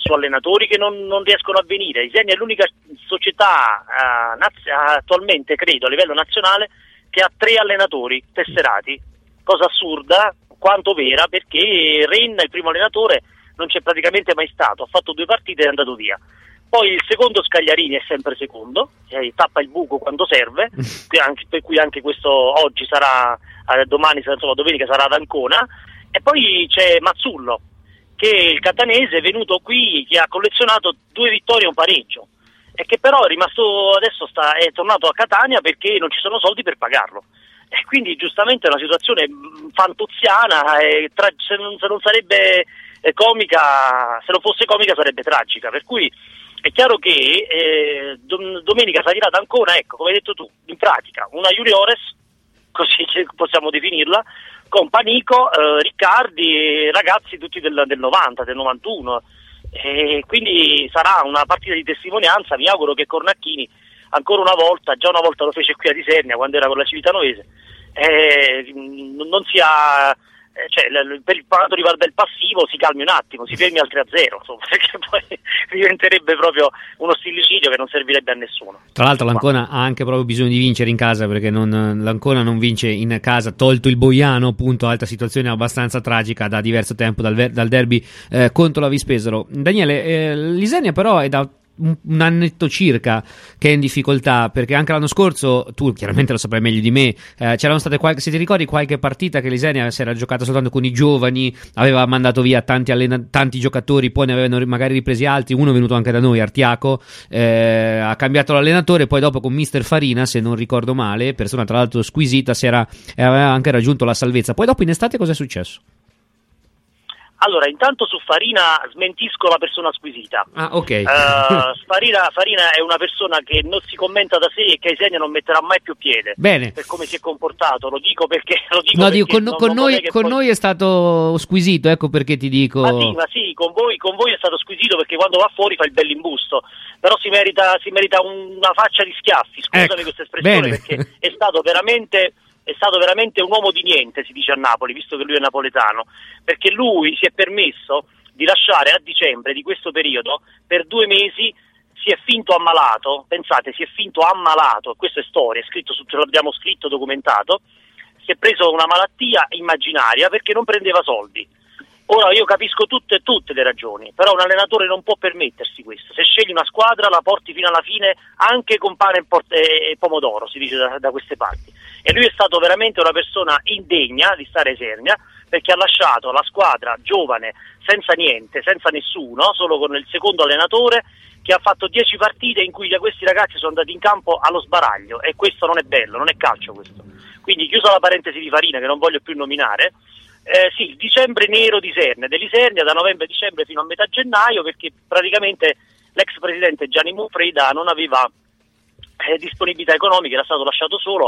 su allenatori che non, non riescono a venire. Isernia è l'unica società uh, naz- attualmente, credo, a livello nazionale che ha tre allenatori tesserati, cosa assurda quanto vera, perché Renna, il primo allenatore, non c'è praticamente mai stato, ha fatto due partite e è andato via. Poi il secondo Scagliarini è sempre secondo, eh, tappa il buco quando serve, anche, per cui anche questo oggi sarà, eh, domani, insomma domenica sarà ad Ancona. E poi c'è Mazzullo, che è il catanese, è venuto qui, che ha collezionato due vittorie e un pareggio, e che però è rimasto, adesso sta, è tornato a Catania perché non ci sono soldi per pagarlo. E quindi giustamente è una situazione fantuziana, e tra, se, non, se non sarebbe eh, comica, se non fosse comica sarebbe tragica, per cui è chiaro che eh, dom- domenica salirà ad Ancona, ecco, come hai detto tu, in pratica una juniores, così possiamo definirla, con Panico, eh, Riccardi, ragazzi tutti del, del novanta, del novantuno, e quindi sarà una partita di testimonianza. Mi auguro che Cornacchini ancora una volta, già una volta lo fece qui a Isernia quando era con la Civitanovese, eh, non sia... cioè, per quanto riguarda il passivo si calmi un attimo, si fermi al tre a zero, insomma, perché poi diventerebbe proprio uno stillicidio che non servirebbe a nessuno. Tra l'altro l'Ancona ha anche proprio bisogno di vincere in casa, perché non, l'Ancona non vince in casa, tolto il Boiano, appunto, altra situazione abbastanza tragica da diverso tempo dal, dal derby eh, contro la Vispesaro. Daniele, eh, l'Isernia però è da un, un annetto circa che è in difficoltà, perché anche l'anno scorso, tu chiaramente lo saprai meglio di me, eh, c'erano state qualche, se ti ricordi, qualche partita che l'Isernia si era giocata soltanto con i giovani, aveva mandato via tanti, allena- tanti giocatori, poi ne avevano magari ripresi altri, uno è venuto anche da noi, Artiaco, eh, ha cambiato l'allenatore, poi dopo con mister Farina, se non ricordo male, persona tra l'altro squisita, si era, aveva anche raggiunto la salvezza. Poi dopo in estate cosa è successo? Allora, intanto su Farina smentisco la persona squisita. Ah, ok. Uh, Farina, Farina è una persona che non si commenta da sé e che a Isernia non metterà mai più piede. Bene. Per come si è comportato, lo dico perché... Lo dico no, perché dico, con, non, con, non noi, che con poi... noi è stato squisito, ecco perché ti dico... Ma sì, ma sì, con voi, con voi è stato squisito perché quando va fuori fa il bell'imbusto, però si merita, si merita una faccia di schiaffi, scusami ecco, questa espressione, bene. Perché è stato veramente... è stato veramente un uomo di niente, si dice a Napoli, visto che lui è napoletano, perché lui si è permesso di lasciare a dicembre di questo periodo, per due mesi si è finto ammalato, pensate, si è finto ammalato, questa è storia, è scritto, ce l'abbiamo scritto, documentato, si è preso una malattia immaginaria perché non prendeva soldi. Ora io capisco tutte e tutte le ragioni, però un allenatore non può permettersi questo. Se scegli una squadra la porti fino alla fine anche con pane e, port- e pomodoro, si dice da, da queste parti. E lui è stato veramente una persona indegna di stare a Isernia, perché ha lasciato la squadra giovane senza niente, senza nessuno, solo con il secondo allenatore, che ha fatto dieci partite in cui questi ragazzi sono andati in campo allo sbaraglio, e questo non è bello, non è calcio questo. Quindi, chiusa la parentesi di Farina, che non voglio più nominare, Eh, sì, il dicembre nero di Isernia, dell'Isernia, da novembre-dicembre fino a metà gennaio, perché praticamente l'ex presidente Gianni Monfreda non aveva eh, disponibilità economica, era stato lasciato solo,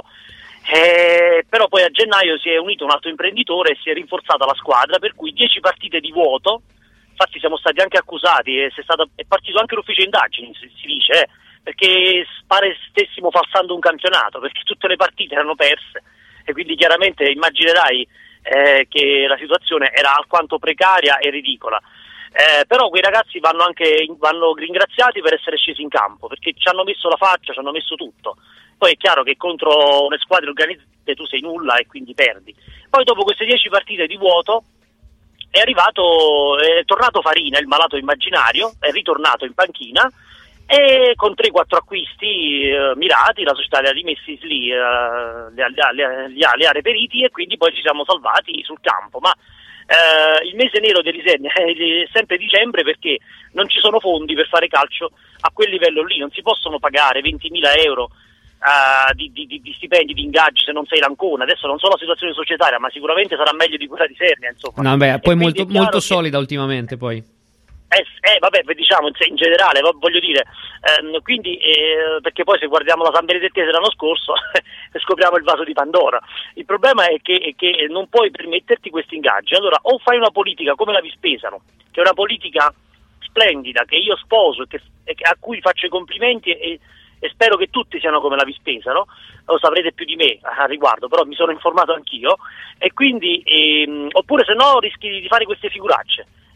eh, però poi a gennaio si è unito un altro imprenditore e si è rinforzata la squadra, per cui dieci partite di vuoto. Infatti siamo stati anche accusati, e è, stato, è partito anche l'ufficio indagini, si, si dice, eh, perché pare stessimo falsando un campionato, perché tutte le partite erano perse, e quindi chiaramente immaginerai Eh, che la situazione era alquanto precaria e ridicola, eh, però quei ragazzi vanno anche vanno ringraziati per essere scesi in campo, perché ci hanno messo la faccia, ci hanno messo tutto. Poi è chiaro che contro le squadre organizzate tu sei nulla e quindi perdi. Poi dopo queste dieci partite di vuoto è arrivato, è tornato Farina, il malato immaginario, è ritornato in panchina, e con tre quattro acquisti eh, mirati la società li ha rimessi lì, eh, li, ha, li, ha, li, ha, li ha reperiti, e quindi poi ci siamo salvati sul campo. Ma eh, il mese nero dell'Isernia è sempre dicembre, perché non ci sono fondi per fare calcio a quel livello lì, non si possono pagare ventimila euro uh, di, di, di stipendi, di ingaggi se non sei l'Ancona. Adesso non so la situazione societaria, ma sicuramente sarà meglio di quella di Isernia, insomma. No, beh, poi molto, molto che... solida ultimamente poi. Eh, eh vabbè, diciamo in generale, voglio dire, ehm, quindi eh, perché poi se guardiamo la San Benedettese l'anno scorso scopriamo il vaso di Pandora. Il problema è che, è che non puoi permetterti questi ingaggi. Allora, o fai una politica come la Vispesaro, che è una politica splendida, che io sposo e, che, e a cui faccio i complimenti, e, e spero che tutti siano come la Vispesaro, lo saprete più di me a riguardo, però mi sono informato anch'io, e quindi ehm, oppure se no rischi di fare queste figuracce,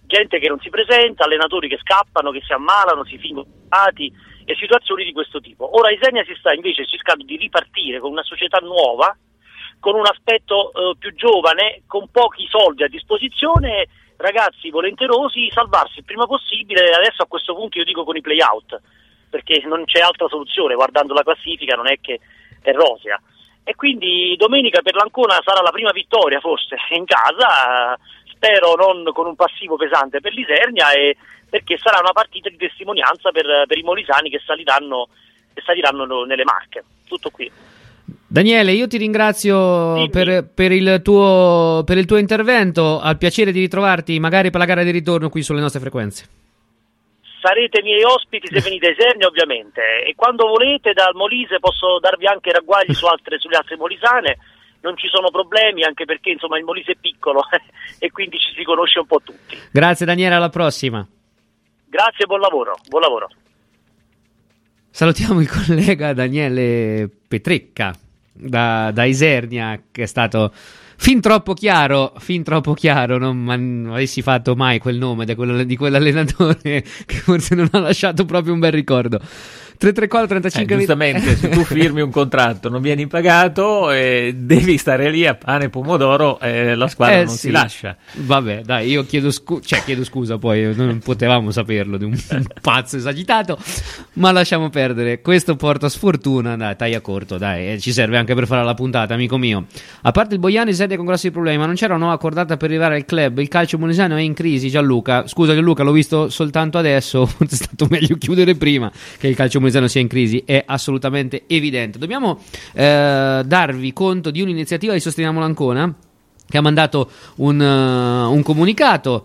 gente che non si presenta, allenatori che scappano, che si ammalano, si fingono malati e situazioni di questo tipo. Ora Isernia si sta invece cercando di ripartire con una società nuova, con un aspetto eh, più giovane, con pochi soldi a disposizione, ragazzi volenterosi, salvarsi il prima possibile. Adesso a questo punto io dico con i play-out, perché non c'è altra soluzione, guardando la classifica non è che è rosea. E quindi domenica per l'Ancona sarà la prima vittoria forse in casa, spero non con un passivo pesante per l'Isernia, e perché sarà una partita di testimonianza per, per i molisani che saliranno, che saliranno nelle Marche. Tutto qui. Daniele, io ti ringrazio per, per, il tuo, per il tuo intervento, al piacere di ritrovarti magari per la gara di ritorno qui sulle nostre frequenze. Sarete miei ospiti se venite a Isernia ovviamente, e quando volete dal Molise posso darvi anche ragguagli su altre, sulle altre molisane, non ci sono problemi, anche perché insomma il Molise è piccolo e quindi ci si conosce un po' tutti. Grazie Daniele, alla prossima. Grazie e buon lavoro, buon lavoro. Salutiamo il collega Daniele Petrecca da, da Isernia, che è stato fin troppo chiaro, fin troppo chiaro, non, non avessi fatto mai quel nome di, quello, di quell'allenatore che forse non ha lasciato proprio un bel ricordo. tre tre quattro trentacinque eh, giustamente, se tu firmi un contratto, non vieni pagato, eh, devi stare lì a pane e pomodoro, eh, la squadra eh, non sì. si lascia. Vabbè, dai, io chiedo, scu- cioè, chiedo scusa, poi non potevamo saperlo di un, un pazzo esagitato, ma lasciamo perdere. Questo porta sfortuna, dai, taglia corto, dai, eh, ci serve anche per fare la puntata, amico mio. A parte il Boiani, Isernia con grossi problemi, ma non c'era una nuova accordata per arrivare al club. Il calcio molisano è in crisi, Gianluca. Scusa Gianluca, l'ho visto soltanto adesso, forse è stato meglio chiudere prima che il calcio molisano sia in crisi, è assolutamente evidente. Dobbiamo eh, darvi conto di un'iniziativa di Sosteniamo l'Ancona, che ha mandato un, uh, un comunicato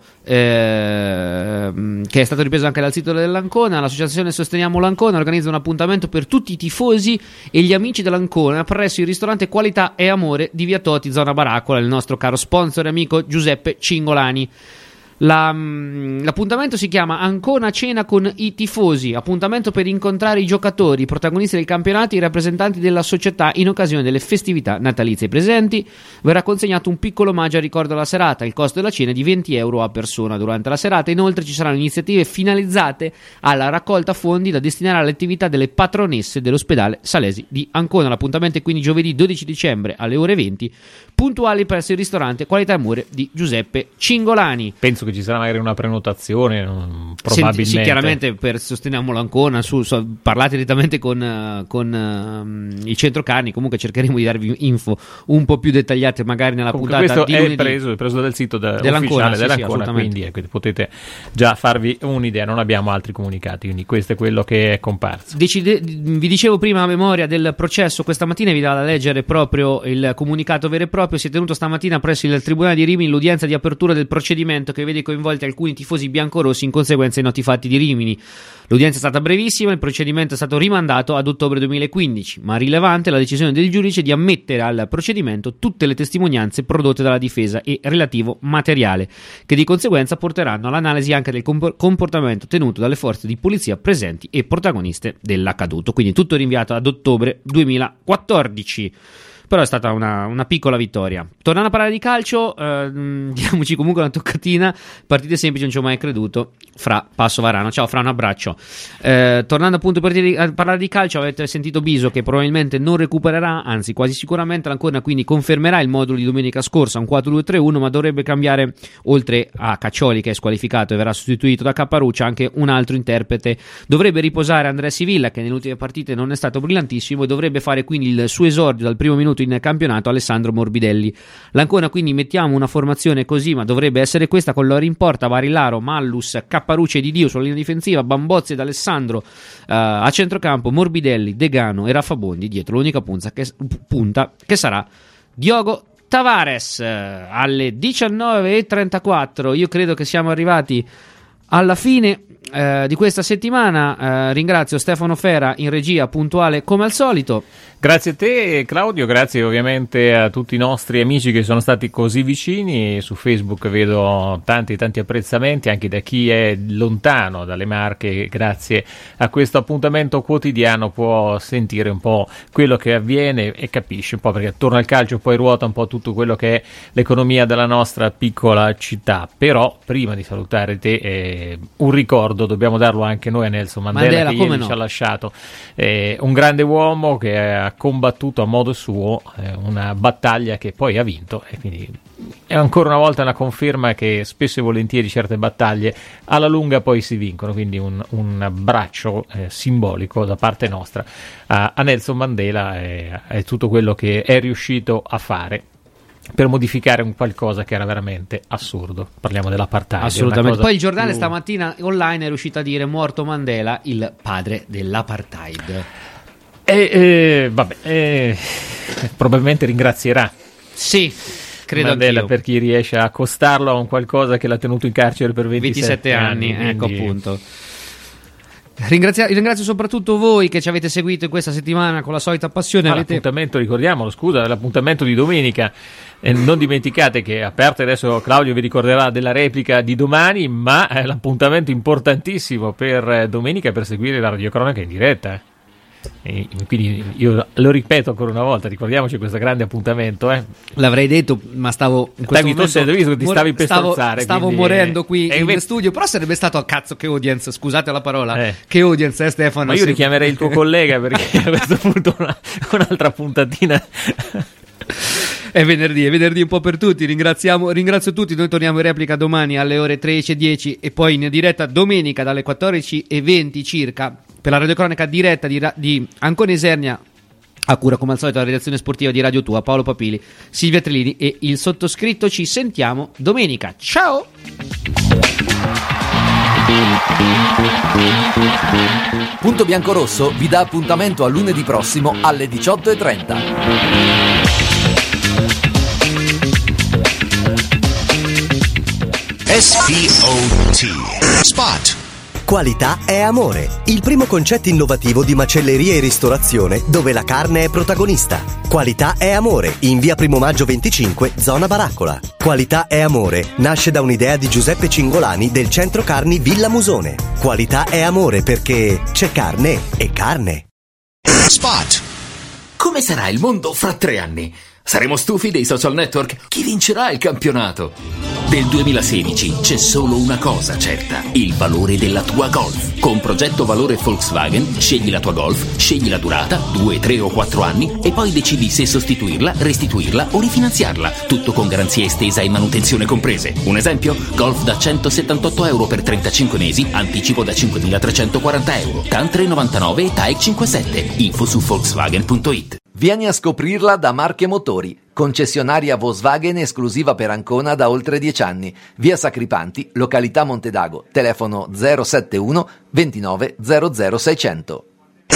eh, che è stato ripreso anche dal sito dell'Ancona. L'associazione Sosteniamo l'Ancona organizza un appuntamento per tutti i tifosi e gli amici dell'Ancona presso il ristorante Qualità e Amore di Via Toti, zona Baraccola, il nostro caro sponsor e amico Giuseppe Cingolani. La, l'appuntamento si chiama Ancona Cena con i tifosi, appuntamento per incontrare i giocatori, i protagonisti del campionato e i rappresentanti della società in occasione delle festività natalizie presenti. Verrà consegnato un piccolo omaggio a ricordo della serata. Il costo della cena è di venti euro a persona durante la serata. Inoltre ci saranno iniziative finalizzate alla raccolta fondi da destinare alle attività delle patronesse dell'ospedale Salesi di Ancona. L'appuntamento è quindi giovedì dodici dicembre alle ore venti, puntuali presso il ristorante Qualità e Amore di Giuseppe Cingolani. Penso che ci sarà magari una prenotazione, probabilmente. Sì, sì, chiaramente per Sosteniamo l'Ancona, su, su, parlate direttamente con, uh, con uh, il centro carni. Comunque cercheremo di darvi info un po' più dettagliate magari nella Comunque puntata questo di lunedì. è preso, è preso dal sito da, dell'Ancona, ufficiale sì, dell'Ancona, sì, quindi ecco, potete già farvi un'idea. Non abbiamo altri comunicati, quindi questo è quello che è comparso. Decide, vi dicevo prima a memoria del processo questa mattina, vi dà da leggere proprio il comunicato vero e proprio. Si è tenuto stamattina presso il Tribunale di Rimini l'udienza di apertura del procedimento che vede coinvolti alcuni tifosi biancorossi in conseguenza dei noti fatti di Rimini. L'udienza è stata brevissima, il procedimento è stato rimandato ad ottobre duemilaquindici, ma rilevante la decisione del giudice di ammettere al procedimento tutte le testimonianze prodotte dalla difesa e relativo materiale, che di conseguenza porteranno all'analisi anche del comportamento tenuto dalle forze di polizia presenti e protagoniste dell'accaduto. Quindi tutto rinviato ad ottobre duemilaquattordici. Però è stata una, una piccola vittoria. Tornando a parlare di calcio, eh, diamoci comunque una toccatina. Partite semplici, non ci ho mai creduto. Fra Passo Varano, ciao Fra, un abbraccio. Eh, tornando appunto a parlare di calcio, avete sentito Biso che probabilmente non recupererà, anzi quasi sicuramente l'Ancona quindi confermerà il modulo di domenica scorsa, un quattro due tre uno, ma dovrebbe cambiare, oltre a Caccioli che è squalificato e verrà sostituito da Capparuccia, anche un altro interprete. Dovrebbe riposare Andrea Sivilla, che nelle ultime partite non è stato brillantissimo, e dovrebbe fare quindi il suo esordio dal primo minuto in campionato Alessandro Morbidelli. L'Ancona quindi mettiamo una formazione così, ma dovrebbe essere questa, con Lori in porta, Barillaro, Mallus, Capparucci e Di Dio sulla linea difensiva, Bambozzi ed Alessandro uh, a centrocampo, Morbidelli, Degano e Raffa Bondi dietro. L'unica punta che, punta che sarà Diogo Tavares. Alle diciannove e trentaquattro io credo che siamo arrivati alla fine eh, di questa settimana. Eh, ringrazio Stefano Fera in regia, puntuale come al solito. Grazie a te Claudio, grazie ovviamente a tutti i nostri amici che sono stati così vicini. Su Facebook vedo tanti tanti apprezzamenti anche da chi è lontano dalle Marche, grazie a questo appuntamento quotidiano può sentire un po' quello che avviene e capisce un po', perché attorno al calcio poi ruota un po' tutto quello che è l'economia della nostra piccola città. Però prima di salutare te eh, un ricordo dobbiamo darlo anche noi a Nelson Mandela, Mandela che come ieri no. ci ha lasciato, eh, un grande uomo che ha combattuto a modo suo eh, una battaglia che poi ha vinto, e quindi è ancora una volta una conferma che spesso e volentieri certe battaglie alla lunga poi si vincono, quindi un, un abbraccio eh, simbolico da parte nostra a, a Nelson Mandela e a tutto quello che è riuscito a fare per modificare un qualcosa che era veramente assurdo. Parliamo dell'apartheid. Assolutamente. Poi il giornale più... stamattina online è riuscito a dire morto Mandela, il padre dell'apartheid. E eh, vabbè, eh, probabilmente ringrazierà. Sì, credo Mandela anch'io. per chi riesce a accostarlo a un qualcosa che l'ha tenuto in carcere per ventisette, ventisette anni, anni, ecco quindi... appunto. Ringrazia- ringrazio soprattutto voi che ci avete seguito in questa settimana con la solita passione. Ah, avete... L'appuntamento, ricordiamolo, scusa, l'appuntamento di domenica. Eh, non dimenticate che, a parte adesso Claudio vi ricorderà della replica di domani, ma è l'appuntamento importantissimo per eh, domenica per seguire la radiocronaca in diretta. Eh. E quindi io lo ripeto ancora una volta, ricordiamoci questo grande appuntamento. Eh. L'avrei detto, ma stavo in questo Stavi, momento tu sei, ti stavi per stavo, strozzare, stavo quindi, morendo eh, qui eh, in eh, studio, però sarebbe stato a cazzo che audience, scusate la parola, eh. che audience, eh Stefano? Ma io se... richiamerei il tuo collega perché a questo punto una, un'altra puntatina. È venerdì, è venerdì un po' per tutti. Ringraziamo, ringrazio tutti. Noi torniamo in replica domani alle ore tredici e dieci e poi in diretta domenica dalle quattordici e venti circa per la radiocronaca diretta di, di Ancona Isernia, a cura come al solito la redazione sportiva di Radio Tua, Paolo Papili, Silvia Trillini e il sottoscritto. Ci sentiamo domenica. Ciao! Punto Biancorosso vi dà appuntamento a lunedì prossimo alle diciotto e trenta. S P O T Spot. Qualità è amore, il primo concetto innovativo di macelleria e ristorazione dove la carne è protagonista. Qualità è amore, in via Primo Maggio venticinque, zona Baraccola. Qualità è amore nasce da un'idea di Giuseppe Cingolani del centro carni Villa Musone. Qualità è amore perché c'è carne e carne. Spot. Come sarà il mondo fra tre anni? Saremo stufi dei social network? Chi vincerà il campionato? Del duemilasedici c'è solo una cosa certa: il valore della tua Golf. Con progetto valore Volkswagen scegli la tua Golf, scegli la durata, due, tre o quattro anni e poi decidi se sostituirla, restituirla o rifinanziarla. Tutto con garanzia estesa e manutenzione comprese. Un esempio? Golf da centosettantotto euro per trentacinque mesi, anticipo da cinquemilatrecentoquaranta euro, T A N tre novantanove e T A E C cinquantasette. Info su Volkswagen punto it. Vieni a scoprirla da Marche Motori, concessionaria Volkswagen esclusiva per Ancona da oltre dieci anni. Via Sacripanti, località Montedago, telefono zero sette uno ventinove zero zero seicento.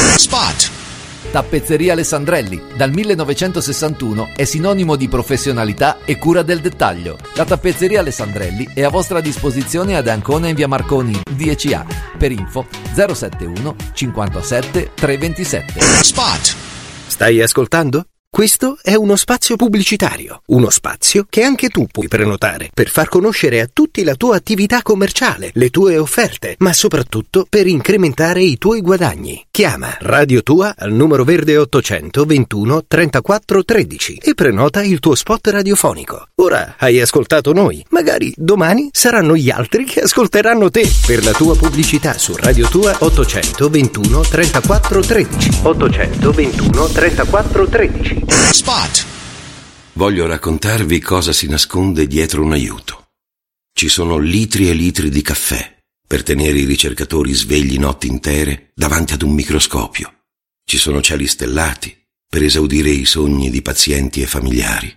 Spot. Tappezzeria Alessandrelli, dal millenovecentosessantuno è sinonimo di professionalità e cura del dettaglio. La tappezzeria Alessandrelli è a vostra disposizione ad Ancona in via Marconi dieci A. Per info zero sette uno cinquantasette trecentoventisette. Spot. Stai ascoltando? Questo è uno spazio pubblicitario, uno spazio che anche tu puoi prenotare per far conoscere a tutti la tua attività commerciale, le tue offerte, ma soprattutto per incrementare i tuoi guadagni. Chiama Radio Tua al numero verde ottocento ventuno trentaquattro tredici e prenota il tuo spot radiofonico. Ora hai ascoltato noi, magari domani saranno gli altri che ascolteranno te. Per la tua pubblicità su Radio Tua ottocento ventuno trentaquattro tredici. ottocento ventuno trentaquattro tredici. Spot. Voglio raccontarvi cosa si nasconde dietro un aiuto. Ci sono litri e litri di caffè per tenere i ricercatori svegli notti intere davanti ad un microscopio. Ci sono cieli stellati per esaudire i sogni di pazienti e familiari.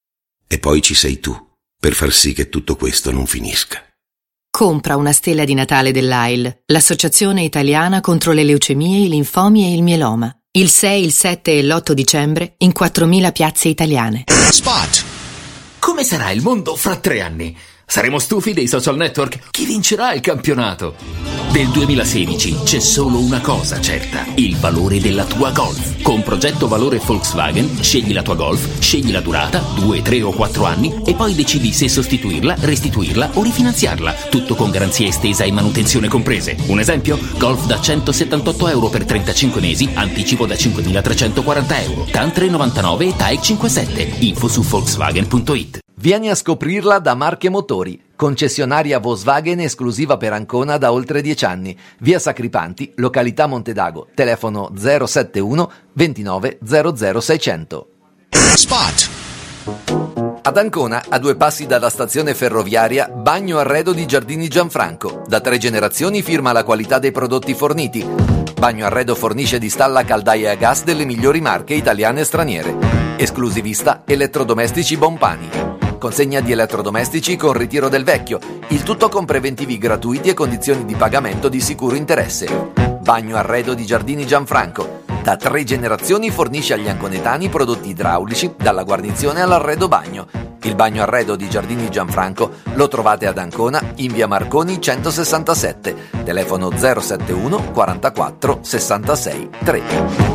E poi ci sei tu per far sì che tutto questo non finisca. Compra una stella di Natale dell'A I L, l'Associazione Italiana contro le leucemie, i linfomi e il mieloma. Il sei, il sette e l'otto dicembre in quattromila piazze italiane. Spot. Come sarà il mondo fra tre anni? Saremo stufi dei social network? Chi vincerà il campionato? Del duemilasedici c'è solo una cosa certa: il valore della tua Golf. Con progetto valore Volkswagen scegli la tua Golf, scegli la durata, due, tre o quattro anni, e poi decidi se sostituirla, restituirla o rifinanziarla. Tutto con garanzia estesa e manutenzione comprese. Un esempio? Golf da centosettantotto euro per trentacinque mesi, anticipo da cinquemilatrecentoquaranta euro, T A N tre novantanove e T A E C cinquantasette. Info su Volkswagen punto it. Vieni a scoprirla da Marche Motori, concessionaria Volkswagen esclusiva per Ancona da oltre dieci anni. Via Sacripanti, località Montedago, telefono zero sette uno ventinove zero zero seicento. Spot. Ad Ancona, a due passi dalla stazione ferroviaria, Bagno Arredo di Giardini Gianfranco. Da tre generazioni firma la qualità dei prodotti forniti. Bagno Arredo fornisce di stalla caldaie a gas delle migliori marche italiane e straniere. Esclusivista elettrodomestici Bompani. Consegna di elettrodomestici con ritiro del vecchio, il tutto con preventivi gratuiti e condizioni di pagamento di sicuro interesse. Bagno Arredo di Giardini Gianfranco. Da tre generazioni fornisce agli anconetani prodotti idraulici, dalla guarnizione all'arredo bagno. Il Bagno Arredo di Giardini Gianfranco lo trovate ad Ancona in via Marconi centosessantasette, telefono zero sette uno quarantaquattro sessantasei tre.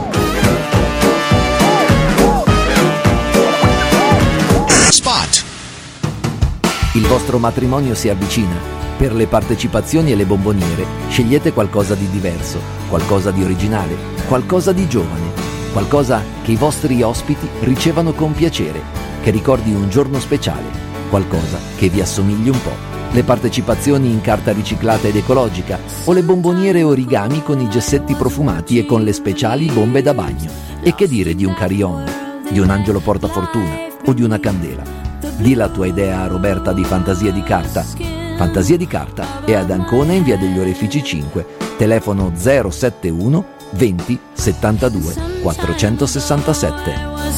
Spot. Il vostro matrimonio si avvicina. Per le partecipazioni e le bomboniere scegliete qualcosa di diverso, qualcosa di originale, qualcosa di giovane, qualcosa che i vostri ospiti ricevano con piacere, che ricordi un giorno speciale, qualcosa che vi assomigli un po'. Le partecipazioni in carta riciclata ed ecologica o le bomboniere origami con i gessetti profumati e con le speciali bombe da bagno. E che dire di un carillon, di un angelo portafortuna o di una candela. Di la tua idea a Roberta di Fantasia di Carta. Fantasia di Carta è ad Ancona in via degli Orefici cinque, telefono zero sette uno venti settantadue quattrocentosessantasette.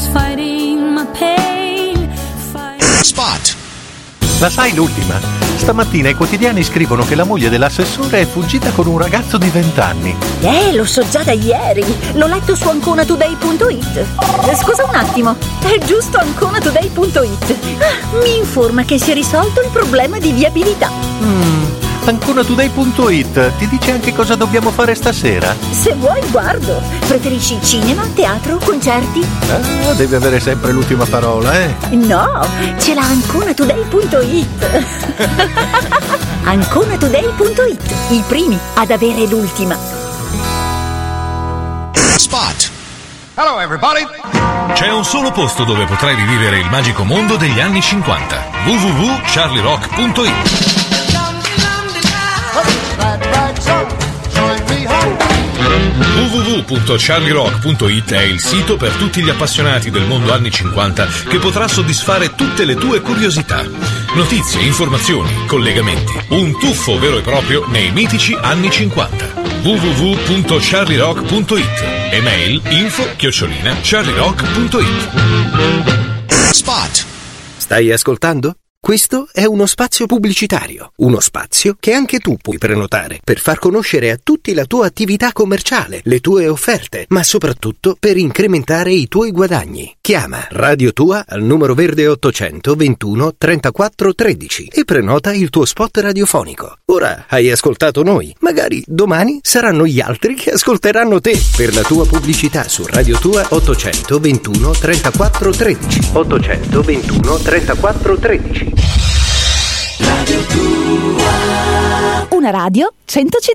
Spot. La sai l'ultima? Stamattina i quotidiani scrivono che la moglie dell'assessore è fuggita con un ragazzo di vent'anni. Eh, lo so già da ieri. L'ho letto su ancona today punto it. Scusa un attimo, è giusto ancona today punto it. Ah, mi informa che si è risolto il problema di viabilità. Mm, ancona today punto it ti dice anche cosa dobbiamo fare stasera? Se vuoi, guardo. Preferisci cinema, teatro, concerti? Ah, devi avere sempre l'ultima parola, eh? No, ce l'ha ancona today punto it. ancona today punto it, i primi ad avere l'ultima. Spot. Hello everybody. C'è un solo posto dove potrai rivivere il magico mondo degli anni cinquanta. w w w punto charlie rock punto it. w w w punto charlie rock punto it è il sito per tutti gli appassionati del mondo anni cinquanta che potrà soddisfare tutte le tue curiosità. Notizie, informazioni, collegamenti. Un tuffo vero e proprio nei mitici anni cinquanta. w w w punto charlie rock punto it. Email info chiocciolina charlie rock punto it. Spot. Stai ascoltando? Questo è uno spazio pubblicitario, uno spazio che anche tu puoi prenotare per far conoscere a tutti la tua attività commerciale, le tue offerte, ma soprattutto per incrementare i tuoi guadagni. Chiama Radio Tua al numero verde ottocento ventuno trentaquattro tredici e prenota il tuo spot radiofonico. Ora hai ascoltato noi, magari domani saranno gli altri che ascolteranno te. Per la tua pubblicità su Radio Tua ottocento ventuno trentaquattro tredici. ottocento ventuno trentaquattro tredici. Radio Tua. Una radio cento C